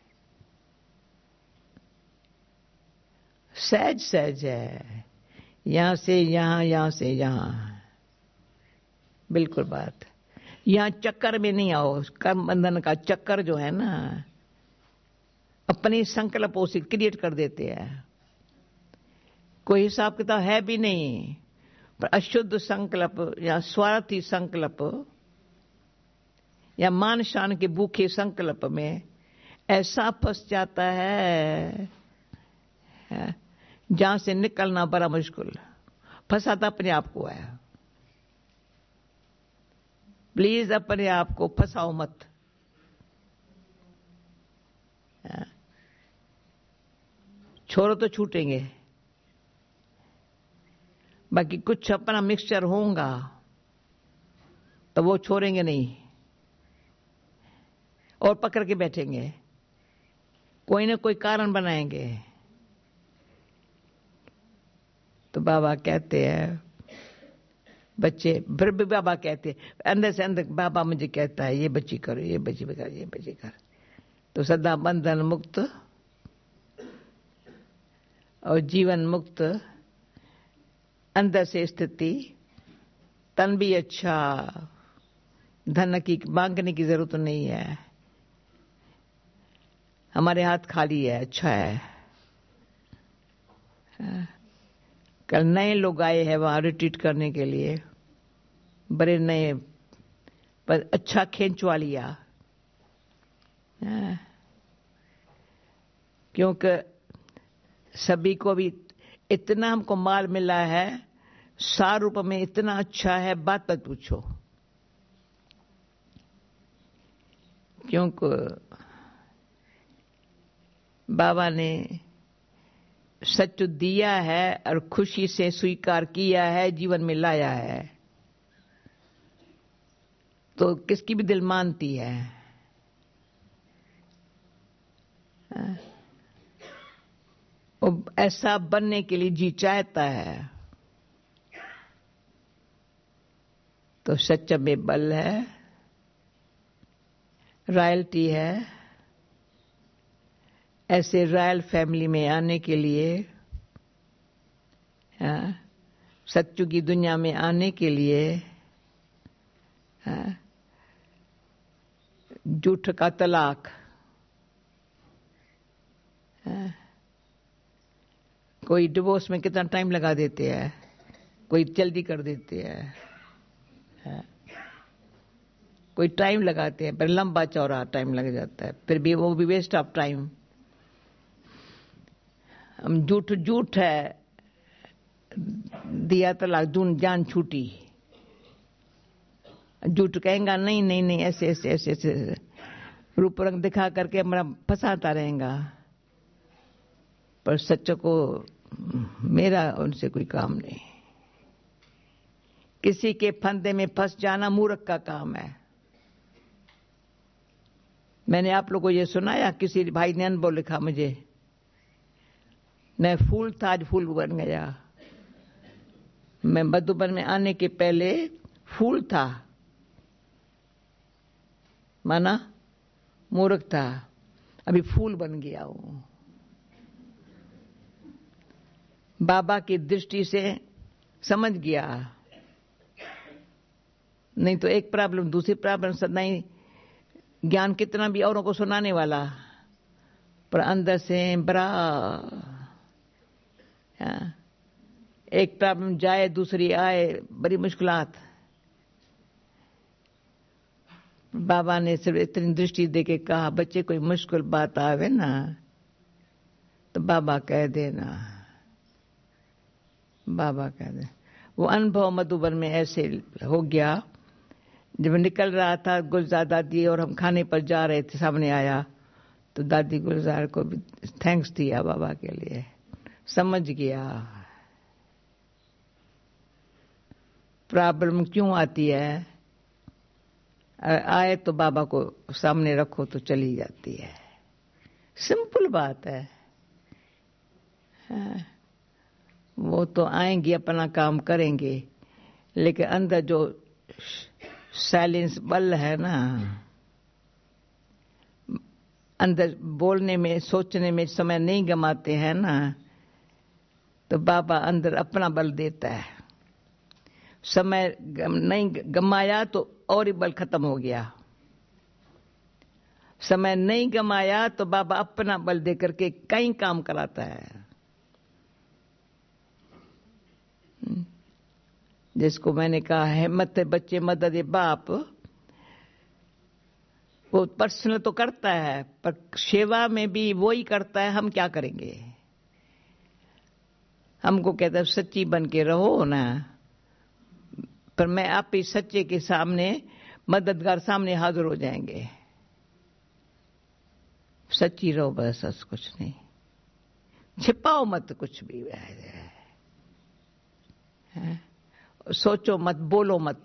सहज सहज है, यहां से यहां, यहां से यहां, बिल्कुल बात। यहां चक्कर में नहीं आओ। कर्म बंधन का चक्कर जो है ना, अपनी संकल्पों से क्रिएट कर देते हैं। कोई हिसाब किताब है भी नहीं, पर अशुद्ध संकल्प या स्वार्थी संकल्प या मान शान के भूखे संकल्प में ऐसा फंस जाता है जहां से निकलना बड़ा मुश्किल। फंसाता अपने आप को है। प्लीज अपने आप को फंसाओ मत। छोरो तो छूटेंगे, बाकी कुछ अपना मिक्सचर होगा तो वो छोड़ेंगे नहीं और पकड़ के बैठेंगे, कोई ना कोई कारण बनाएंगे। तो बाबा कहते हैं, बच्चे फिर भी बाबा कहते हैं, अंदर से अंदर बाबा मुझे कहता है, ये बच्ची करो, ये बच्ची कर, ये बच्ची कर। तो सदा बंधन मुक्त और जीवन मुक्त, अंदर से स्थिति, तन भी अच्छा, धन की मांगने की जरूरत नहीं है, हमारे हाथ खाली है, अच्छा है। कल नए लोग आए हैं वहां रिट्रीट करने के लिए, बड़े नए, पर अच्छा खींचवा लिया, क्योंकि सभी को भी इतना हमको माल मिला है, सार रूप में इतना अच्छा है, बात मत पूछो। क्योंकि बाबा ने सच दिया है और खुशी से स्वीकार किया है, जीवन में लाया है, तो किसकी भी दिल मानती है। वो ऐसा बनने के लिए जी चाहता है, तो सच में बल है, रॉयल्टी है। ऐसे रॉयल फैमिली में आने के लिए, सच्चू की दुनिया में आने के लिए, झूठ का तलाक, कोई डिवोर्स में कितना टाइम लगा देते हैं, कोई जल्दी कर देते हैं, कोई टाइम लगाते हैं, पर लंबा चौड़ा टाइम लग जाता है, फिर भी वो भी वेस्ट ऑफ टाइम। हम झूठ झूठ है, दिया तलाक, जून जान छूटी। झूठ कहेगा नहीं नहीं नहीं, ऐसे ऐसे ऐसे ऐसे रूप रंग दिखा करके हमारा फंसाता रहेगा, पर सच को मेरा उनसे कोई काम नहीं। किसी के फंदे में फंस जाना मूर्ख का काम है। मैंने आप लोगों को ये सुनाया, किसी भाई ने अनुभव लिखा मुझे, मैं फूल था, आज फूल बन गया। मैं मधुबन में आने के पहले फूल था, माना मूर्ख था, अभी फूल बन गया हूं। बाबा की दृष्टि से समझ गया, नहीं तो एक प्रॉब्लम दूसरी प्रॉब्लम, सदा ही ज्ञान कितना भी औरों को सुनाने वाला, पर अंदर से बड़ा, एक प्रॉब्लम जाए दूसरी आए, बड़ी मुश्किलात। बाबा ने सिर्फ इतनी दृष्टि देके कहा, बच्चे कोई मुश्किल बात आवे ना तो बाबा कह देना, बाबा कहते वो अनुभव मधुबन में ऐसे हो गया। जब निकल रहा था गुलजार दादी और हम खाने पर जा रहे थे, सामने आया तो दादी गुलजार को भी थैंक्स दिया बाबा के लिए, समझ गया प्रॉब्लम क्यों आती है, आए तो बाबा को सामने रखो तो चली जाती है। सिंपल बात है। हाँ, वो तो आएंगे अपना काम करेंगे, लेकिन अंदर जो साइलेंस बल है ना, अंदर बोलने में सोचने में समय नहीं गमाते हैं ना, तो बाबा अंदर अपना बल देता है। समय नहीं गमाया तो और ही बल खत्म हो गया। समय नहीं गमाया तो बाबा अपना बल दे करके कई काम कराता है। जिसको मैंने कहा हिम्मत है बच्चे मदद बाप, वो पर्सनल तो करता है पर सेवा में भी वो ही करता है। हम क्या करेंगे? हमको कहता है सच्ची बन के रहो ना, पर मैं आप ही सच्चे के सामने मददगार सामने हाजिर हो जाएंगे। सच्ची रहो बस, बस कुछ नहीं, छिपाओ मत कुछ भी है। सोचो मत, बोलो मत।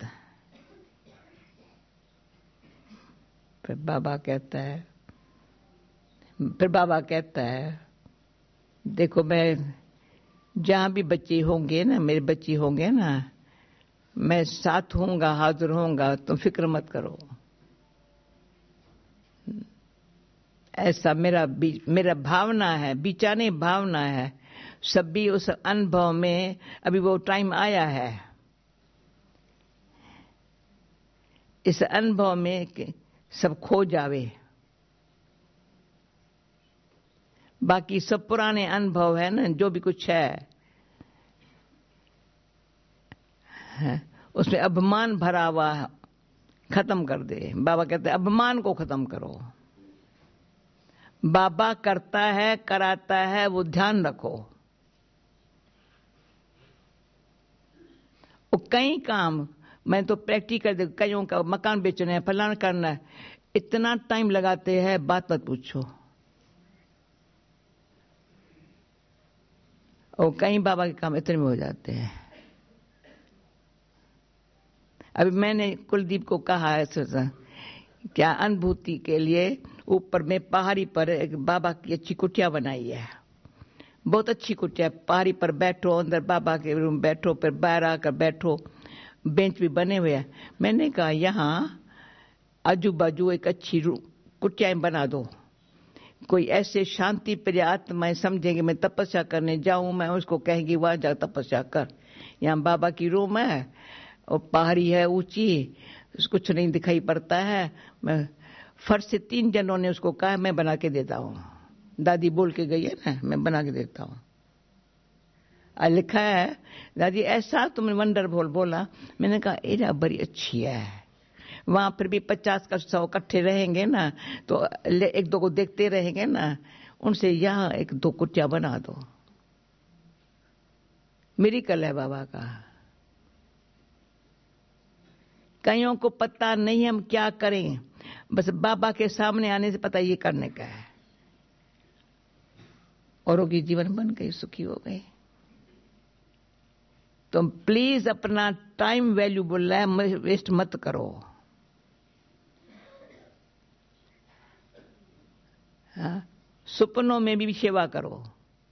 फिर बाबा कहता है फिर बाबा कहता है देखो मैं जहां भी बच्चे होंगे ना, मेरे बच्चे होंगे ना, मैं साथ होऊंगा, हाजिर होऊंगा, तुम फिक्र मत करो। ऐसा मेरा मेरा भावना है, बिचाने भावना है। सब भी उस अनुभव में अभी वो टाइम आया है, इस अनुभव में सब खो जावे। बाकी सब पुराने अनुभव है ना, जो भी कुछ है, है उसमें अभिमान भरा हुआ खत्म कर दे। बाबा कहते हैं अभिमान को खत्म करो। बाबा करता है, कराता है, वो ध्यान रखो। वो कई काम मैं तो प्रैक्टिकल, कईयों का मकान बेचना है, फलाना करना है, इतना टाइम लगाते हैं, बात मत पूछो। और कई बाबा के काम इतने में हो जाते हैं। अभी मैंने कुलदीप को कहा है क्या अनुभूति के लिए ऊपर में पहाड़ी पर एक बाबा की अच्छी कुटिया बनाई है, बहुत अच्छी कुटिया। पहाड़ी पर बैठो, अंदर बाबा के रूम बैठो, फिर बाहर आकर बैठो, बेंच भी बने हुए हैं। मैंने कहा यहाँ आजू बाजू एक अच्छी कुटियाएं बना दो, कोई ऐसे शांति प्रिय आत्माएं समझेंगे मैं तपस्या करने जाऊं, मैं उसको कहेंगी वहां जा तपस्या कर। यहाँ बाबा की रूम है और पहाड़ी है ऊंची, कुछ नहीं दिखाई पड़ता है। मैं फर्श से तीन जनों ने उसको कहा मैं बना के देता हूं, दादी बोल के गई है ना, मैं बना के देता हूं। लिखा है दादी ऐसा तुमने वंडरफुल बोला। मैंने कहा एरा बड़ी अच्छी है, वहां पर भी पचास का सौ इकट्ठे रहेंगे ना, तो एक दो को देखते रहेंगे ना, उनसे यहां एक दो कुटिया बना दो। मिरेकल है बाबा का। कईयों को पता नहीं हम क्या करें, बस बाबा के सामने आने से पता ये करने का है, औरों की जीवन बन गई, सुखी हो गए। तो प्लीज अपना टाइम वैल्यूबल है, वेस्ट मत करो। हाँ? सपनों में भी सेवा करो।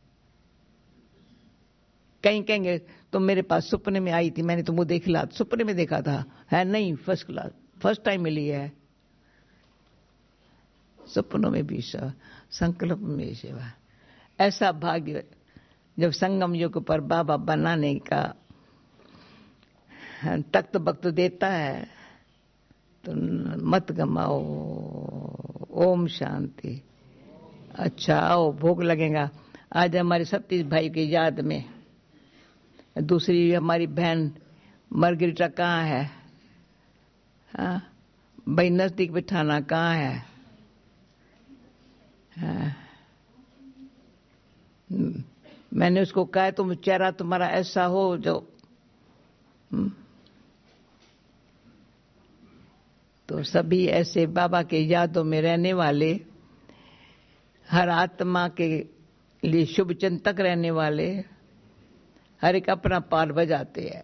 कहीं कहेंगे तो मेरे पास सपने में आई थी, मैंने तुमको देखा, सपने में देखा था, है नहीं, फर्स्ट क्लास, फर्स्ट टाइम मिली है। सपनों में भी सेवा, संकल्प में भी सेवा। ऐसा भाग्य जब संगम युग पर बाबा बनाने का तख्त वक्त देता है तो मत गमाओ। ओम शांति। अच्छा आओ, भोग लगेगा। आज हमारे सतीश भाई की याद में दूसरी हमारी बहन मरगरीटा कहाँ है? हाँ भाई, नजदीक बिठाना कहाँ है? हाँ। मैंने उसको कहा तुम चेहरा तुम्हारा ऐसा हो जो हुँ? तो सभी ऐसे बाबा के यादों में रहने वाले, हर आत्मा के लिए शुभ चिंतक रहने वाले, हर एक अपना पार बजाते हैं।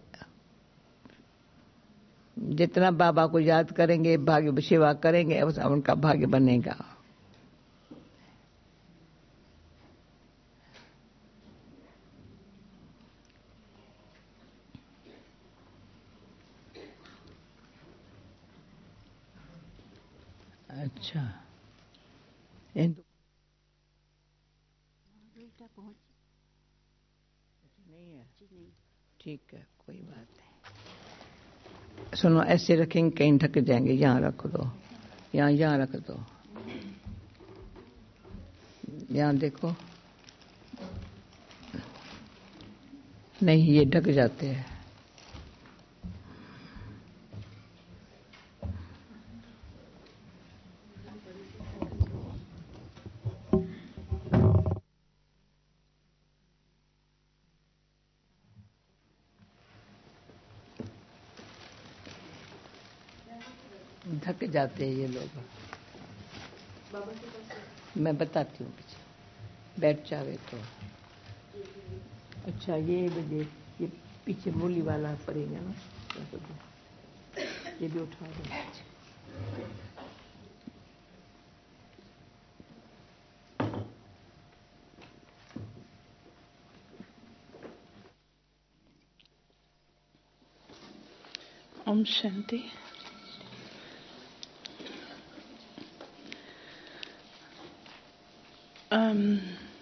जितना बाबा को याद करेंगे, भाग्य सेवा करेंगे, उनका भाग्य बनेगा। अच्छा, नहीं है, ठीक है, कोई बात नहीं। सुनो, ऐसे रखेंगे कहीं ढक जाएंगे। यहाँ रख दो, यहाँ यहाँ रख दो, यहाँ देखो। नहीं, ये ढक जाते हैं। ढक जाते हैं ये लोग। मैं बताती हूँ, पीछे बैठ जावे तो। अच्छा, ये बजे ये पीछे मूली वाला पड़ेगा ना, ये भी उठा दो। Om Shanti. Um,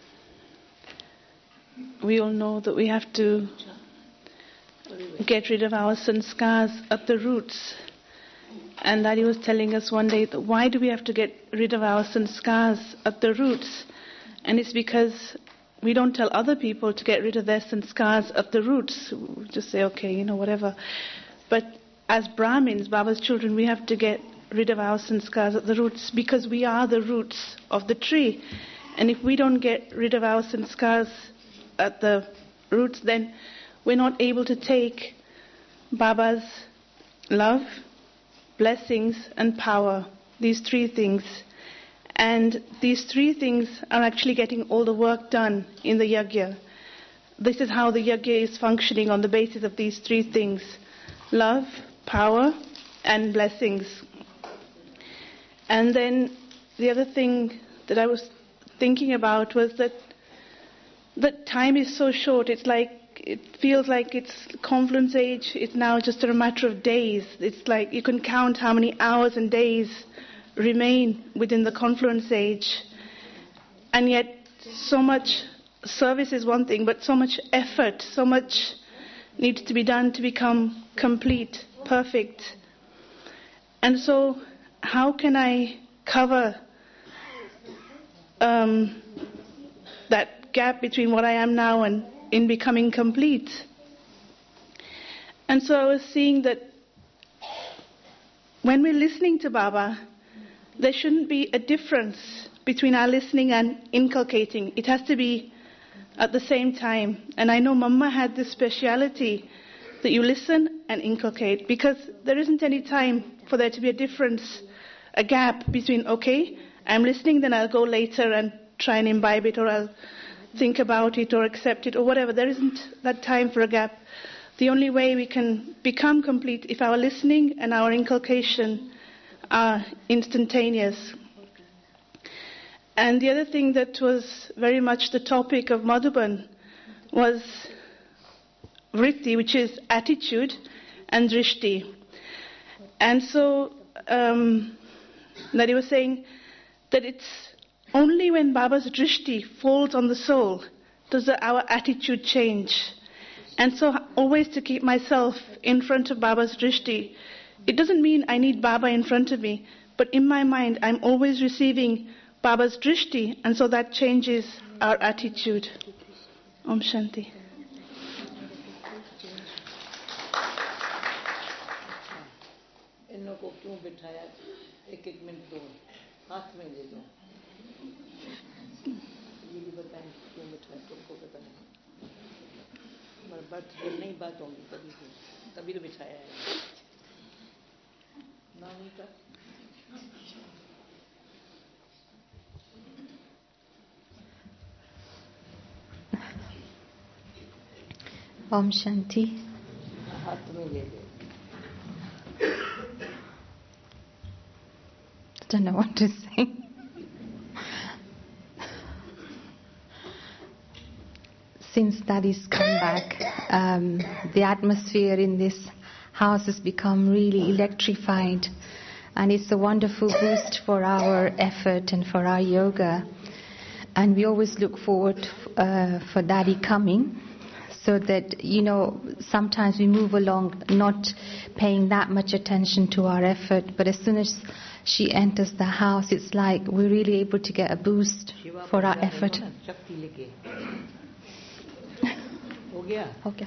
we all know that we have to get rid of our sanskars at the roots. And Daddy was telling us one day that why do we have to get rid of our sanskars at the roots? And it's because we don't tell other people to get rid of their sanskars at the roots. We just say, okay, you know, whatever. But as Brahmins, Baba's children, we have to get rid of our sanskars at the roots because we are the roots of the tree. And if we don't get rid of our sanskars at the roots, then we're not able to take Baba's love, blessings and power, these three things. And these three things are actually getting all the work done in the yajna. This is how the yajna is functioning, on the basis of these three things: love, power and blessings. And then the other thing that I was thinking about was that that time is so short. It's like, it feels like it's confluence age. It's now just a matter of days. It's like you can count how many hours and days remain within the confluence age. And yet so much service is one thing, but so much effort, so much needs to be done to become complete, perfect. And so how can I cover um, that gap between what I am now and in becoming complete? And so I was seeing that when we're listening to Baba, there shouldn't be a difference between our listening and inculcating. It has to be at the same time. And I know Mama had this speciality that you listen and inculcate, because there isn't any time for there to be a difference, a gap between, okay, I'm listening, then I'll go later and try and imbibe it, or I'll think about it or accept it or whatever. There isn't that time for a gap. The only way we can become complete if our listening and our inculcation are instantaneous. And the other thing that was very much the topic of Madhuban was vritti, which is attitude, and drishti. And so um, that he was saying that it's only when Baba's drishti falls on the soul does the, our attitude change. And so always to keep myself in front of Baba's drishti. It doesn't mean I need Baba in front of me, but in my mind I'm always receiving Baba's drishti, and so that changes our attitude. Om Shanti. इनको क्यों बिठाया? एक एक minute दो, हाथ में दे दो। ये भी बहन क्यों मिठाई तुमको पता है हमारा बर्थडे नहीं बात होंगी कभी भी तभी तो बिठाया है नानी का Om Shanti. हाथ में ले ले I don't know what to say. Since Daddy's come back, um, the atmosphere in this house has become really electrified, and it's a wonderful boost for our effort and for our yoga. And we always look forward uh, for Daddy coming, so that, you know, sometimes we move along not paying that much attention to our effort, but as soon as she enters the house, it's like we're really able to get a boost for our effort. गया हो गया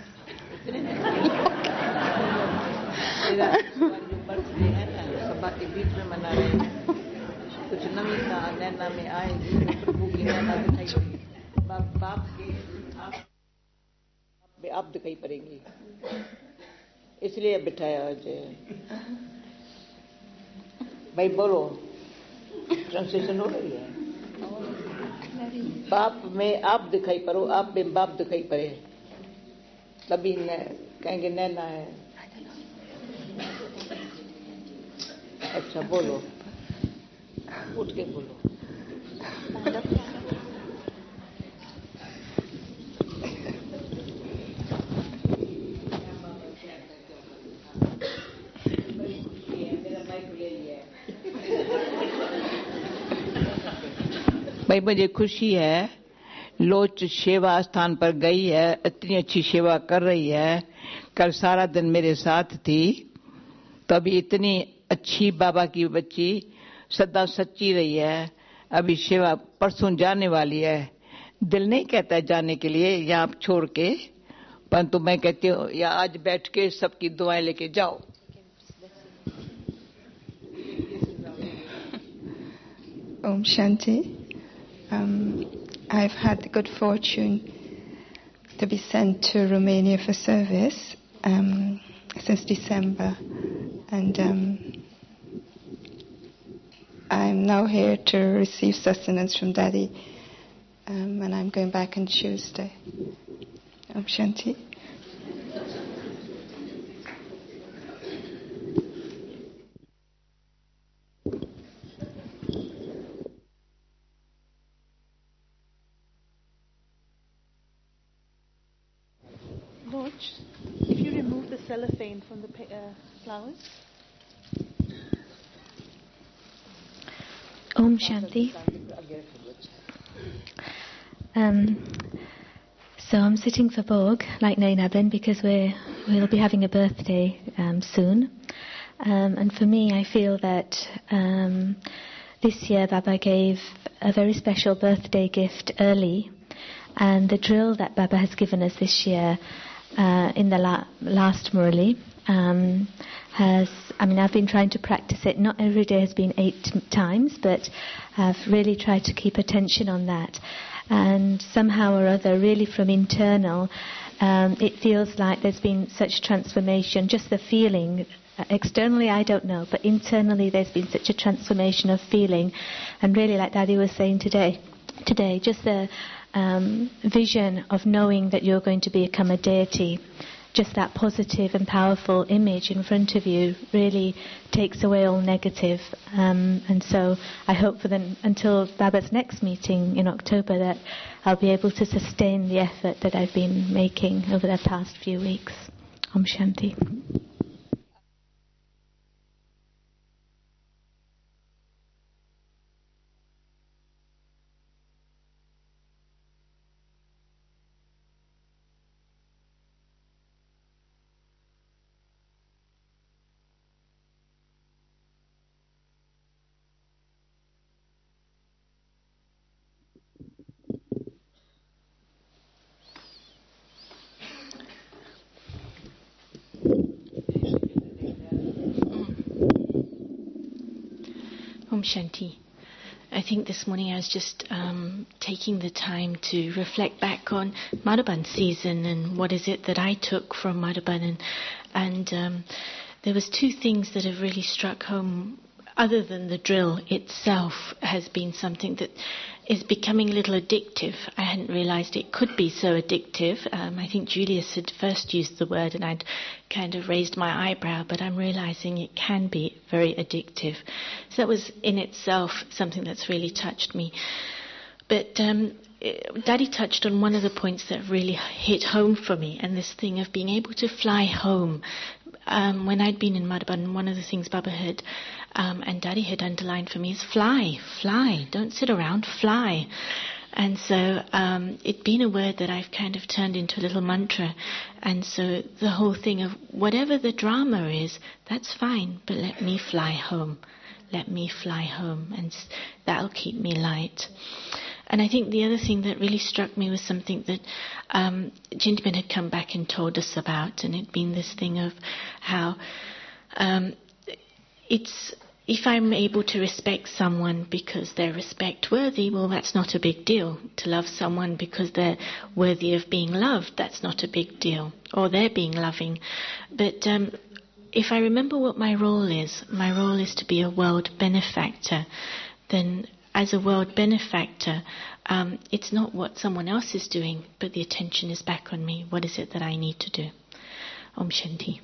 मेरा जो birthday है ना सभा के बीच में मना रहे हैं कुछ नवीनता नैना में आएगी प्रभु की नैना दिखाई पड़ेगी बाप बाप की आप आप दिखाई पड़ेंगी इसलिए बिठाया आज भाई बोलो ट्रांसलेशन हो रही है बाप में आप दिखाई पड़ो आप में बाप दिखाई पड़े तभी कहेंगे नैना है अच्छा बोलो उठ के बोलो भाई मुझे खुशी है लोच सेवा स्थान पर गई है इतनी अच्छी सेवा कर रही है कल सारा दिन मेरे साथ थी तो अभी इतनी अच्छी बाबा की बच्ची सदा सच्ची रही है अभी सेवा परसों जाने वाली है दिल नहीं कहता है जाने के लिए यहाँ छोड़ के परंतु मैं कहती हूँ या आज बैठ के सबकी दुआएं लेके जाओ Om Shanti. Um, I've had the good fortune to be sent to Romania for service um, since December, and um, I'm now here to receive sustenance from Daddy, um, and I'm going back on Tuesday. Om Shanti. If you remove the cellophane from the uh, flowers. Om Shanti. Um, so I'm sitting for Bhog, like Nainabin, because we're, we'll be having a birthday um, soon. Um, and for me, I feel that um, this year Baba gave a very special birthday gift early. And the drill that Baba has given us this year uh, in the la- last Murali um, has, I mean, I've been trying to practice it. Not every day has been eight t- times, but I've really tried to keep attention on that. And somehow or other, really from internal, um, it feels like there's been such transformation, just the feeling. Externally, I don't know, but internally there's been such a transformation of feeling. And really, like Daddy was saying today, today, just the um, vision of knowing that you're going to become a deity, just that positive and powerful image in front of you really takes away all negative. Um, and so I hope for the, until Baba's next meeting in October that I'll be able to sustain the effort that I've been making over the past few weeks. Om Shanti. Om Shanti. I think this morning I was just um, taking the time to reflect back on Madhuban season and what is it that I took from Madhuban. And, and um, there was two things that have really struck home. Other than the drill itself has been something that is becoming a little addictive. I hadn't realised it could be so addictive. Um, I think Julius had first used the word and I'd kind of raised my eyebrow, but I'm realising it can be very addictive. So that was in itself something that's really touched me. But um, Daddy touched on one of the points that really hit home for me, and this thing of being able to fly home. Um, when I'd been in Madhuban, one of the things Baba had um, and Daddy had underlined for me is fly, fly, don't sit around, fly. And so um, it'd been a word that I've kind of turned into a little mantra. And so the whole thing of whatever the drama is, that's fine, but let me fly home. Let me fly home, and that'll keep me light. And I think the other thing that really struck me was something that um, Jintiman had come back and told us about, and it'd been this thing of how um, it's if I'm able to respect someone because they're respect worthy, well, that's not a big deal. To love someone because they're worthy of being loved, that's not a big deal, or they're being loving. But um, if I remember what my role is, my role is to be a world benefactor, then as a world benefactor, um, it's not what someone else is doing, but the attention is back on me. What is it that I need to do? Om Shanti.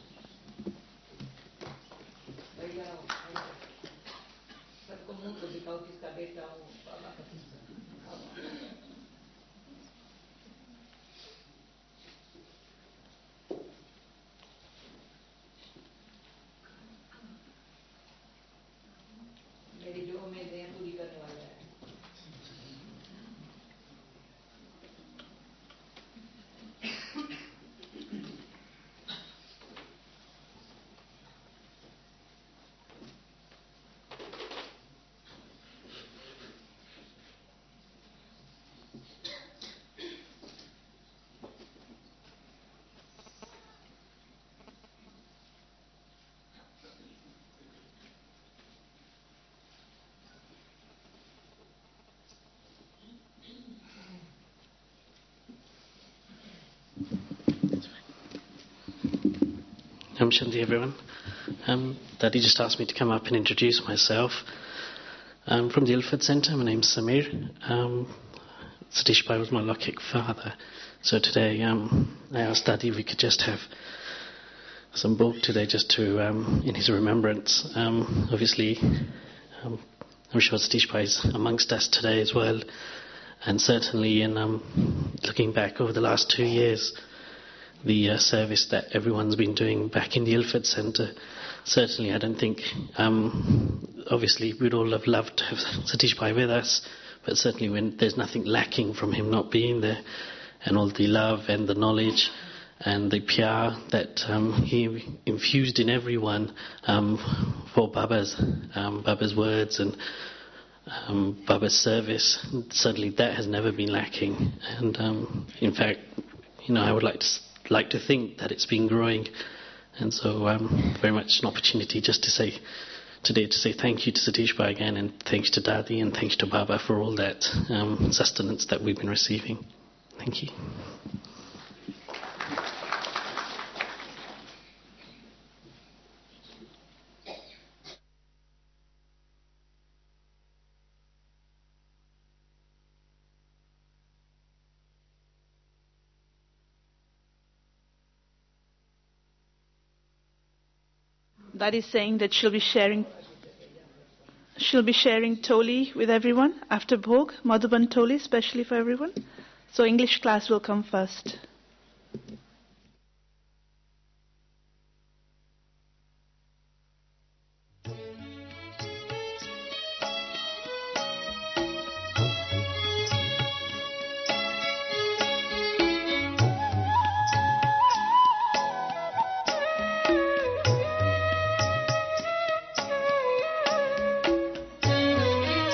Om Shanti, everyone. Um, Daddy just asked me to come up and introduce myself. I'm from the Ilford Centre. My name's Samir. Um, Satish Bhai was my Lokik father. So today um, I asked Daddy if we could just have some book today just to, um, in his remembrance. Um, obviously, um, I'm sure Satish Bhai is amongst us today as well. And certainly in um, looking back over the last two years, the uh, service that everyone's been doing back in the Ilford Centre. Certainly, I don't think, um, obviously, we'd all have loved to have Satish Bhai with us, but certainly when there's nothing lacking from him not being there, and all the love and the knowledge and the P R that um, he infused in everyone um, for Baba's, um, Baba's words and um, Baba's service, certainly that has never been lacking. And um, in fact, you know, I would like to like to think that it's been growing, and so um, very much an opportunity just to say today to say thank you to Satish Bhai again, and thanks to Daddy and thanks to Baba for all that um, sustenance that we've been receiving. Thank you. That is saying that she'll be sharing she'll be sharing Toli with everyone after Bhog, Madhuban Toli, especially for everyone. So English class will come first.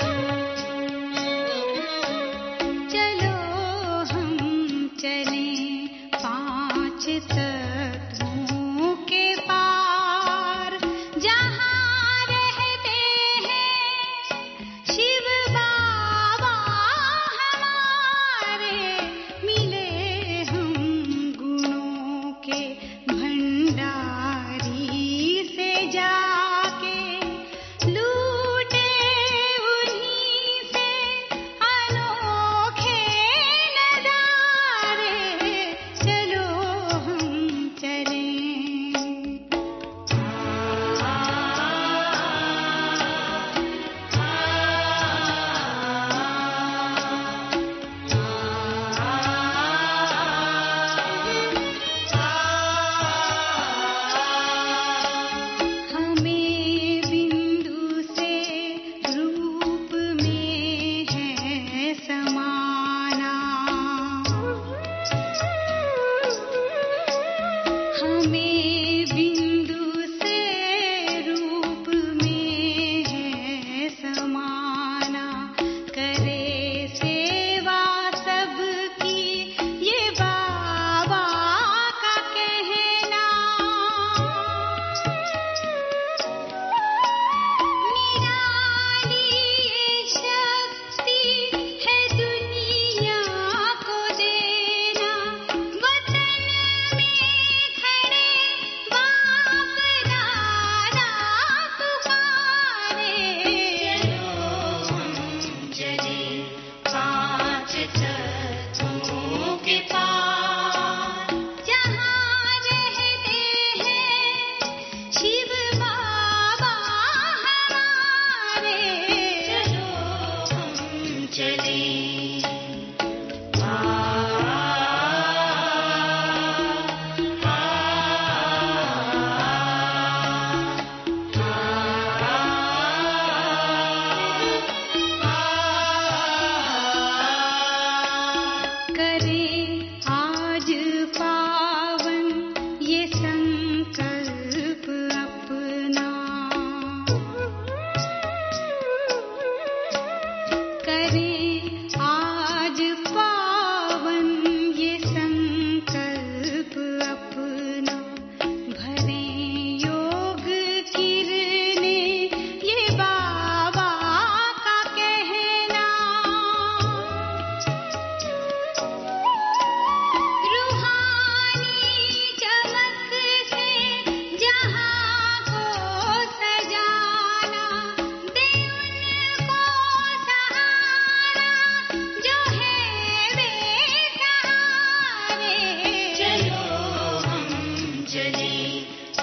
चलो हम चलें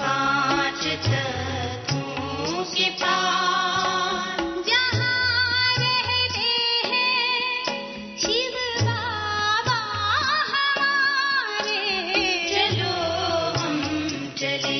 पांच तत्वों के पार जहाँ रहते हैं शिव बाबा हमारे, चलो हम चले।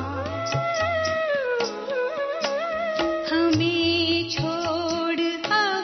हमें छोड़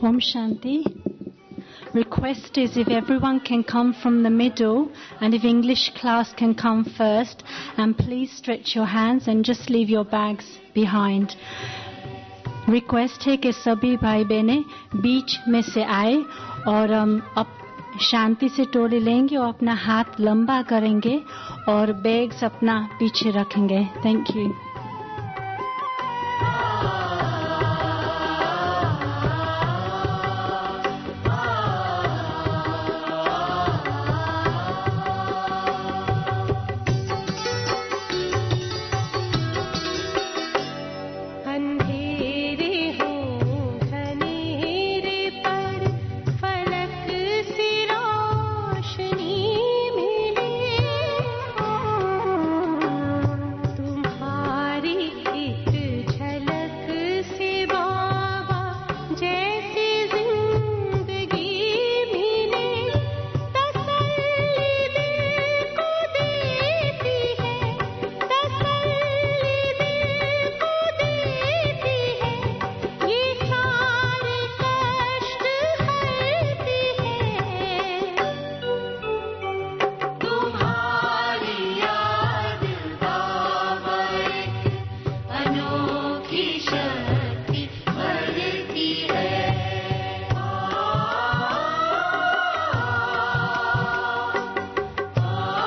Om Shanti. Request is if everyone can come from the middle and if English class can come first, and please stretch your hands and just leave your bags behind. Request है कि सभी भाई बहनें बीच में से आए और हम अब शांति से टोली लेंगे और अपना हाथ लंबा करेंगे और बैग्स अपना पीछे रखेंगे. Thank you.